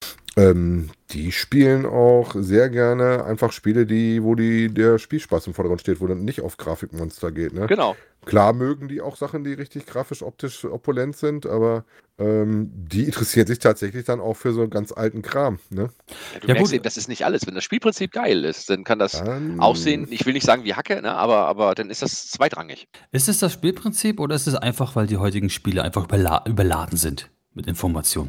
ähm, die spielen auch sehr gerne einfach Spiele, die, wo die, der Spielspaß im Vordergrund steht, wo dann nicht auf Grafikmonster geht. Ne? Genau. Klar mögen die auch Sachen, die richtig grafisch, optisch opulent sind, aber ähm, die interessieren sich tatsächlich dann auch für so einen ganz alten Kram. Ne? Ja, du Ja, merkst gut. eben, das ist nicht alles. Wenn das Spielprinzip geil ist, dann kann das Dann- aussehen, ich will nicht sagen wie Hacke, ne, aber, aber dann ist das zweitrangig. Ist es das Spielprinzip oder ist es einfach, weil die heutigen Spiele einfach überla überladen sind mit Informationen?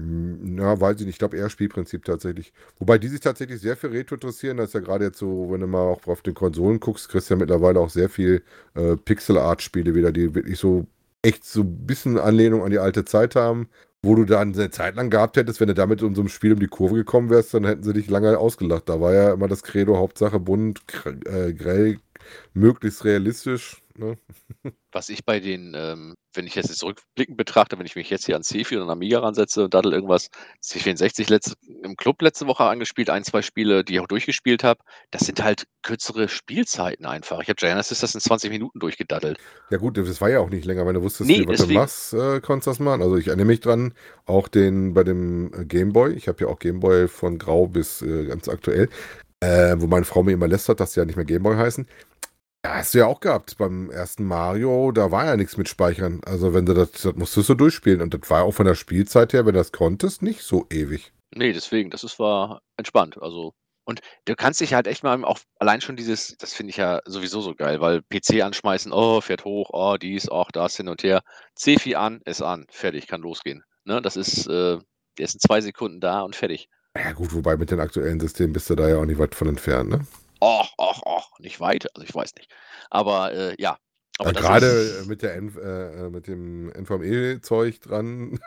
Ja, weiß ich nicht. Ich glaube eher Spielprinzip tatsächlich. Wobei die sich tatsächlich sehr für Retro interessieren. Das ist ja gerade jetzt so, wenn du mal auch auf den Konsolen guckst, kriegst du ja mittlerweile auch sehr viel äh, Pixel-Art-Spiele wieder, die wirklich so echt so ein bisschen Anlehnung an die alte Zeit haben. Wo du dann eine Zeit lang gehabt hättest, wenn du damit in so einem Spiel um die Kurve gekommen wärst, dann hätten sie dich lange ausgelacht. Da war ja immer das Credo, Hauptsache bunt, gr- äh, grell, möglichst realistisch. Ne? Was ich bei den, ähm, wenn ich jetzt zurückblickend betrachte, wenn ich mich jetzt hier an C vier und an Amiga ransetze und daddel irgendwas, C vierundsechzig letzte, im Club letzte Woche angespielt, ein, zwei Spiele, die ich auch durchgespielt habe, das sind halt kürzere Spielzeiten einfach. Ich habe Genesis das in zwanzig Minuten durchgedaddelt. Ja gut, das war ja auch nicht länger, wenn du wusstest, Nee, wie, was du deswegen- machst, äh, konntest du das machen. Also ich erinnere mich dran, auch den bei dem äh, Gameboy, ich habe ja auch Gameboy von grau bis äh, ganz aktuell, äh, wo meine Frau mir immer lästert, dass die ja nicht mehr Gameboy heißen. Ja, hast du ja auch gehabt. Beim ersten Mario, da war ja nichts mit Speichern. Also wenn du das, das musstest du durchspielen. Und das war auch von der Spielzeit her, wenn du das konntest, nicht so ewig. Nee, deswegen, das ist war entspannt. Also, und du kannst dich halt echt mal auch allein schon dieses, das finde ich ja sowieso so geil, weil P C anschmeißen, oh, fährt hoch, oh, dies, auch das, hin und her. C vier an, ist an, fertig, kann losgehen. Ne, das ist, äh, der ist in zwei Sekunden da und fertig. Ja gut, wobei mit den aktuellen Systemen bist du da ja auch nicht weit von entfernt, ne? Och, och, och, nicht weit, also ich weiß nicht. Aber äh, ja, Aber Ja, das gerade ist, mit, der N- äh, mit dem N V M E-Zeug dran.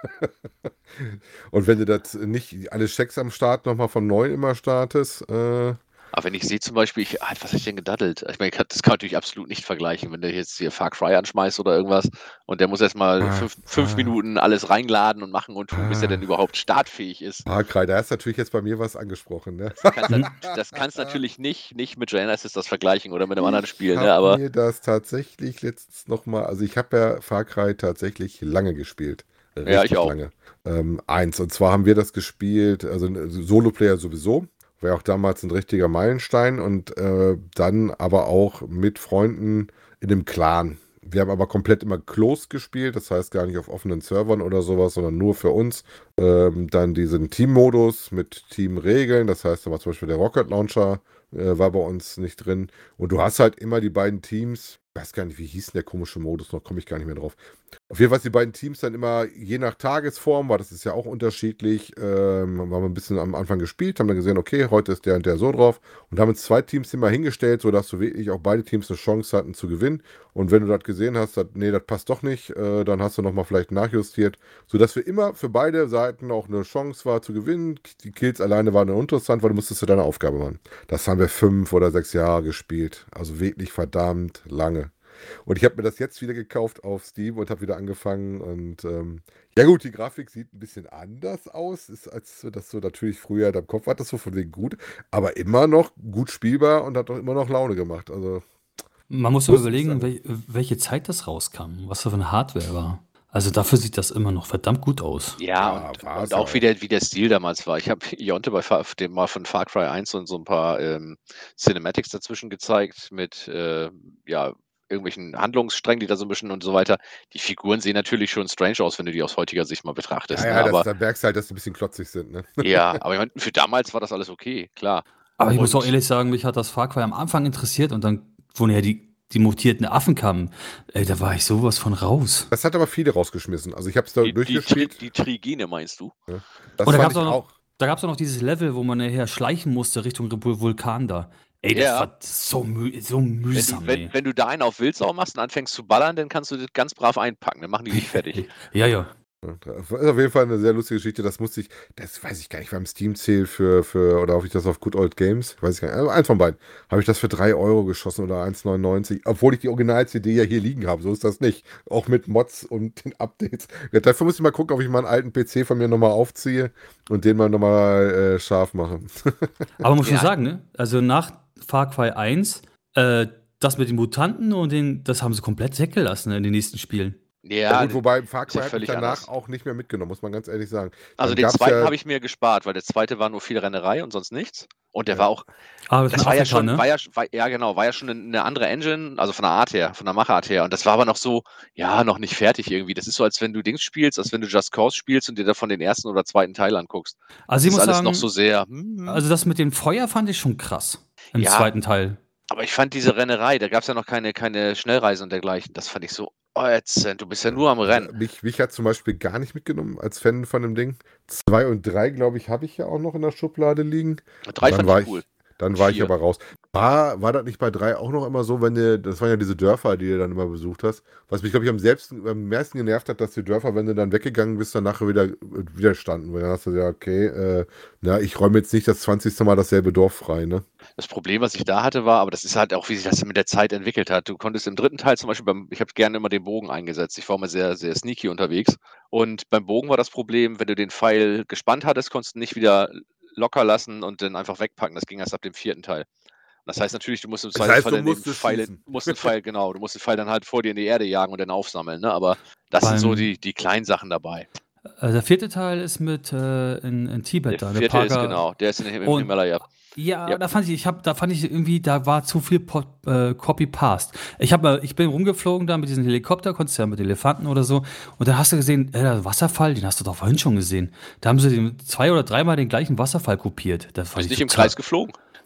Und wenn du das nicht alle Checks am Start nochmal von neu immer startest, äh, aber wenn ich sehe zum Beispiel, ich, ah, was habe ich denn gedaddelt? Ich meine, ich kann- das kann man natürlich absolut nicht vergleichen, wenn der jetzt hier Far Cry anschmeißt oder irgendwas und der muss erstmal ah, fünf, fünf ah, Minuten alles reinladen und machen und tun, bis er denn ah, überhaupt startfähig ist. Far Cry, da ist natürlich jetzt bei mir was angesprochen, ne? Das kannst, Mhm. nat- das kannst natürlich nicht, nicht mit Genesis das vergleichen oder mit einem anderen Ich Spiel, ne? habe Aber mir das tatsächlich letztens nochmal, also ich habe ja Far Cry tatsächlich lange gespielt. ja, ich Richtig auch. lange. Ähm, eins. Und zwar haben wir das gespielt, also ein Solo-Player sowieso. War ja auch damals ein richtiger Meilenstein und äh, dann aber auch mit Freunden in einem Clan. Wir haben aber komplett immer closed gespielt, das heißt gar nicht auf offenen Servern oder sowas, sondern nur für uns. Ähm, dann diesen Team-Modus mit Teamregeln, das heißt, da war zum Beispiel der Rocket Launcher, äh, war bei uns nicht drin. Und du hast halt immer die beiden Teams, ich weiß gar nicht, wie hieß denn der komische Modus noch, komme ich gar nicht mehr drauf. Auf jeden Fall die beiden Teams dann immer je nach Tagesform, weil das ist ja auch unterschiedlich, ähm, haben wir ein bisschen am Anfang gespielt, haben dann gesehen, okay, heute ist der und der so drauf und haben uns zwei Teams immer hingestellt, sodass du wirklich auch beide Teams eine Chance hatten zu gewinnen. Und wenn du das gesehen hast, dat, nee, das passt doch nicht, äh, dann hast du nochmal vielleicht nachjustiert, sodass wir immer für beide Seiten auch eine Chance war zu gewinnen. Die Kills alleine waren uninteressant, weil du musstest für deine Aufgabe machen. Das haben wir fünf oder sechs Jahre gespielt, also wirklich verdammt lange. Und ich habe mir das jetzt wieder gekauft auf Steam und habe wieder angefangen. Und ähm, ja gut, die Grafik sieht ein bisschen anders aus, ist, als das du natürlich früher in deinem Kopf hattest, so von wegen gut, aber immer noch gut spielbar und hat auch immer noch Laune gemacht. Also Man muss doch muss ich überlegen, sagen. wel welche Zeit das rauskam, was da für eine Hardware war. Also dafür sieht das immer noch verdammt gut aus. Ja, Ja, und, war und es auch auch. wie der, wie der Stil damals war. Ich habe Jonte bei Far, dem mal von Far Cry eins und so ein paar ähm, Cinematics dazwischen gezeigt mit äh, ja, irgendwelchen Handlungssträngen, die da so mischen und so weiter. Die Figuren sehen natürlich schon strange aus, wenn du die aus heutiger Sicht mal Ja, betrachtest. Ne? ja, das, Aber da merkst du halt, dass die ein bisschen klotzig sind. Ne? ja, aber ich mein, für damals war das alles okay, klar. Aber ich muss auch Und ehrlich sagen, mich hat das Far Cry am Anfang interessiert und dann, wo ja die, die mutierten Affen kamen, ey, da war ich sowas von raus. Das hat aber viele rausgeschmissen. Also ich habe es da die, die, Tri, durchgespielt. die Trigene meinst du? Ne? Das Und da fand gab es ich auch noch, auch. da gab's auch noch dieses Level, wo man nachher schleichen musste Richtung Vul- Vulkan da. Ey, das Ja. war so, mü so Wenn mühsam, du, wenn, ey. wenn du da einen auf Wildsau machst und anfängst zu ballern, dann kannst du das ganz brav einpacken. Dann machen die dich fertig. Ja, ja. Ja, das ist auf jeden Fall eine sehr lustige Geschichte. Das musste ich, das weiß ich gar nicht, beim Steam Sale für, für, oder ob ich das auf Good Old Games, weiß ich gar nicht, also eins von beiden, habe ich das für drei Euro geschossen oder eins neunundneunzig, obwohl ich die Original-C D ja hier liegen habe. So ist das nicht. Auch mit Mods und den Updates. Ja, dafür muss ich mal gucken, ob ich mal einen alten P C von mir nochmal aufziehe und den mal nochmal äh, scharf mache. Aber muss schon Ja. sagen, ne? Also nach Far Cry eins, äh, das mit den Mutanten und den, das haben sie komplett weggelassen in den nächsten Spielen. Ja, Ja, gut, wobei Far ist ja Cry hat mich völlig danach anders. auch nicht mehr mitgenommen, muss man ganz ehrlich sagen. Also Dann den gab's zweiten ja, habe ich mir gespart, weil der zweite war nur viel Rennerei und sonst nichts. Und der Ja. war auch, Ah, das, das ist war in ja Afrika, schon, ne? war ja, war, ja genau, war ja schon eine, eine andere Engine, also von der Art her, von der Machart her. Und das war aber noch so, ja, noch nicht fertig irgendwie. Das ist so, als wenn du Dings spielst, als wenn du Just Cause spielst und dir davon den ersten oder zweiten Teil anguckst. Also Das ich ist muss alles sagen, noch so sehr, hm, also das mit dem Feuer fand ich schon krass im ja, zweiten Teil. aber ich fand diese Rennerei, da gab es ja noch keine, keine Schnellreise und dergleichen. Das fand ich so ätzend. Du bist ja nur am also Rennen. mich, mich hat zum Beispiel gar nicht mitgenommen als Fan von dem Ding. Zwei und drei, glaube ich, habe ich ja auch noch in der Schublade liegen. Drei Dann fand war ich cool. ich, dann war ich Vier. aber raus. War, war das nicht bei drei auch noch immer so, wenn du, das waren ja diese Dörfer, die du dann immer besucht hast. Was mich, glaube ich, am, selbst, am meisten genervt hat, dass die Dörfer, wenn du dann weggegangen bist, dann nachher wieder, wieder standen. Weil dann hast du ja, okay, äh, na, ich räume jetzt nicht das zwanzigste Mal dasselbe Dorf frei, ne? Das Problem, was ich da hatte, war, aber das ist halt auch, wie sich das mit der Zeit entwickelt hat. Du konntest im dritten Teil zum Beispiel, beim, ich habe gerne immer den Bogen eingesetzt. Ich war immer sehr, sehr sneaky unterwegs. Und beim Bogen war das Problem, wenn du den Pfeil gespannt hattest, konntest du nicht wieder locker lassen und dann einfach wegpacken. Das ging erst ab dem vierten Teil. Das heißt natürlich, du musst im Das heißt, Zweifelsfall du dann den musstest Pfeil, schießen. musst den Pfeil, genau, du musst den Pfeil dann halt vor dir in die Erde jagen und dann aufsammeln. Ne? Aber das sind so Beim- die, die kleinen Sachen dabei. Äh, der vierte Teil ist mit äh, in, in Tibet Der da, der vierte ist Parker. genau, der ist in, im Und- Himalaya. Ja, Ja. da fand ich, ich hab, da fand ich irgendwie, da war zu viel Po- äh, Copy-Paste. Ich, hab mal- ich bin rumgeflogen da mit diesem Helikopter, konntest ja mit Elefanten oder so. Und dann hast du gesehen, äh, der Wasserfall, den hast du doch vorhin schon gesehen. Da haben sie den zwei oder dreimal den gleichen Wasserfall kopiert. Das Du fand bist ich nicht im total- Kreis geflogen.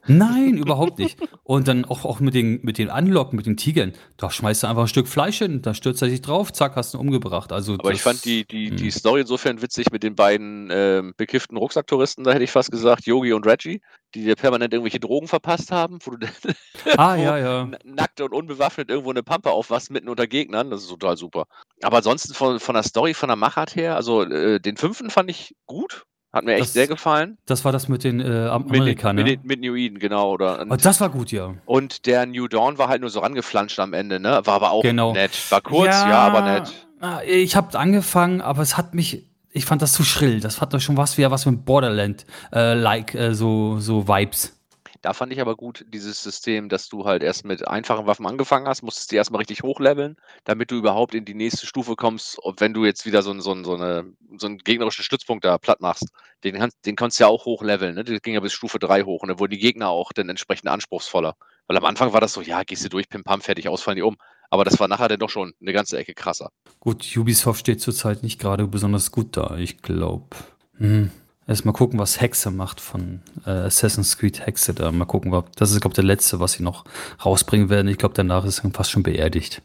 Nein, überhaupt nicht. Und dann auch, auch mit den, mit den Anlocken, mit den Tigern, da schmeißt du einfach ein Stück Fleisch hin, da stürzt er sich drauf, zack, hast du ihn umgebracht. Also Aber das, ich fand die, die, die hm. Story insofern witzig mit den beiden ähm, bekifften Rucksacktouristen, da hätte ich fast gesagt, Yogi und Reggie, die dir permanent irgendwelche Drogen verpasst haben, wo du dann Ah, wo ja, ja. n- nackt und unbewaffnet irgendwo eine Pampe aufwachst mitten unter Gegnern. Das ist total super. Aber ansonsten von, von der Story, von der Machart her, also äh, den fünften fand ich gut. Hat mir echt Das- sehr gefallen. Das war das mit den äh, Am- Mit, den- Amerikanern. mit, Ne? den- mit New Eden, genau. Oder, Oh, und, das war gut, ja. und der New Dawn war halt nur so rangeflanscht am Ende, ne? War aber auch Genau. nett. War kurz, ja, aber nett. Ah, Ich habe angefangen, aber es hat mich, ich fand das zu schrill. Das hat doch schon was wie was mit Borderland-like, äh, so, so Vibes. Da fand ich aber gut dieses System, dass du halt erst mit einfachen Waffen angefangen hast, musstest die erstmal richtig hochleveln, damit du überhaupt in die nächste Stufe kommst, ob wenn du jetzt wieder so, ein, so, ein, so, eine, so einen gegnerischen Stützpunkt da platt machst. Den, kannst- den konntest du ja auch hochleveln, ne? Das ging ja bis Stufe drei hoch und dann wurden die Gegner auch dann entsprechend anspruchsvoller. Weil am Anfang war das so, ja, gehst du durch, pim pam, fertig, ausfallen die um. Aber das war nachher dann doch schon eine ganze Ecke krasser. Gut, Ubisoft steht zurzeit nicht gerade besonders gut da, ich glaube. Hm. Erst mal gucken, was Hexe macht von äh, Assassin's Creed Hexe da. Mal gucken, ob das ist, glaube ich, der letzte, was sie noch rausbringen werden. Ich glaube, danach ist es fast schon beerdigt.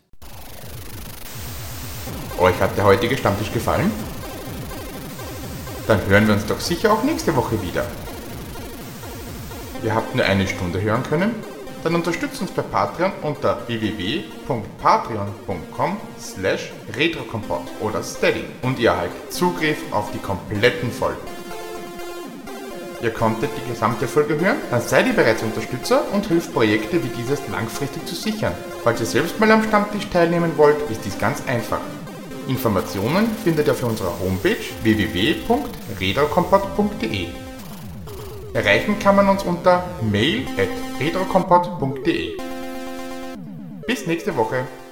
Euch hat der heutige Stammtisch gefallen? Dann hören wir uns doch sicher auch nächste Woche wieder. Ihr habt nur eine Stunde hören können? Dann unterstützt uns bei Patreon unter w w w punkt patreon punkt com slash retrokompott oder steady und ihr erhaltet Zugriff auf die kompletten Folgen. Ihr konntet die gesamte Folge hören? Dann seid ihr bereits Unterstützer und hilft Projekte wie dieses langfristig zu sichern. Falls ihr selbst mal am Stammtisch teilnehmen wollt, ist dies ganz einfach. Informationen findet ihr auf unserer Homepage w w w punkt retrokompott punkt d e. Erreichen kann man uns unter mail at retrokompott punkt d e. Bis nächste Woche.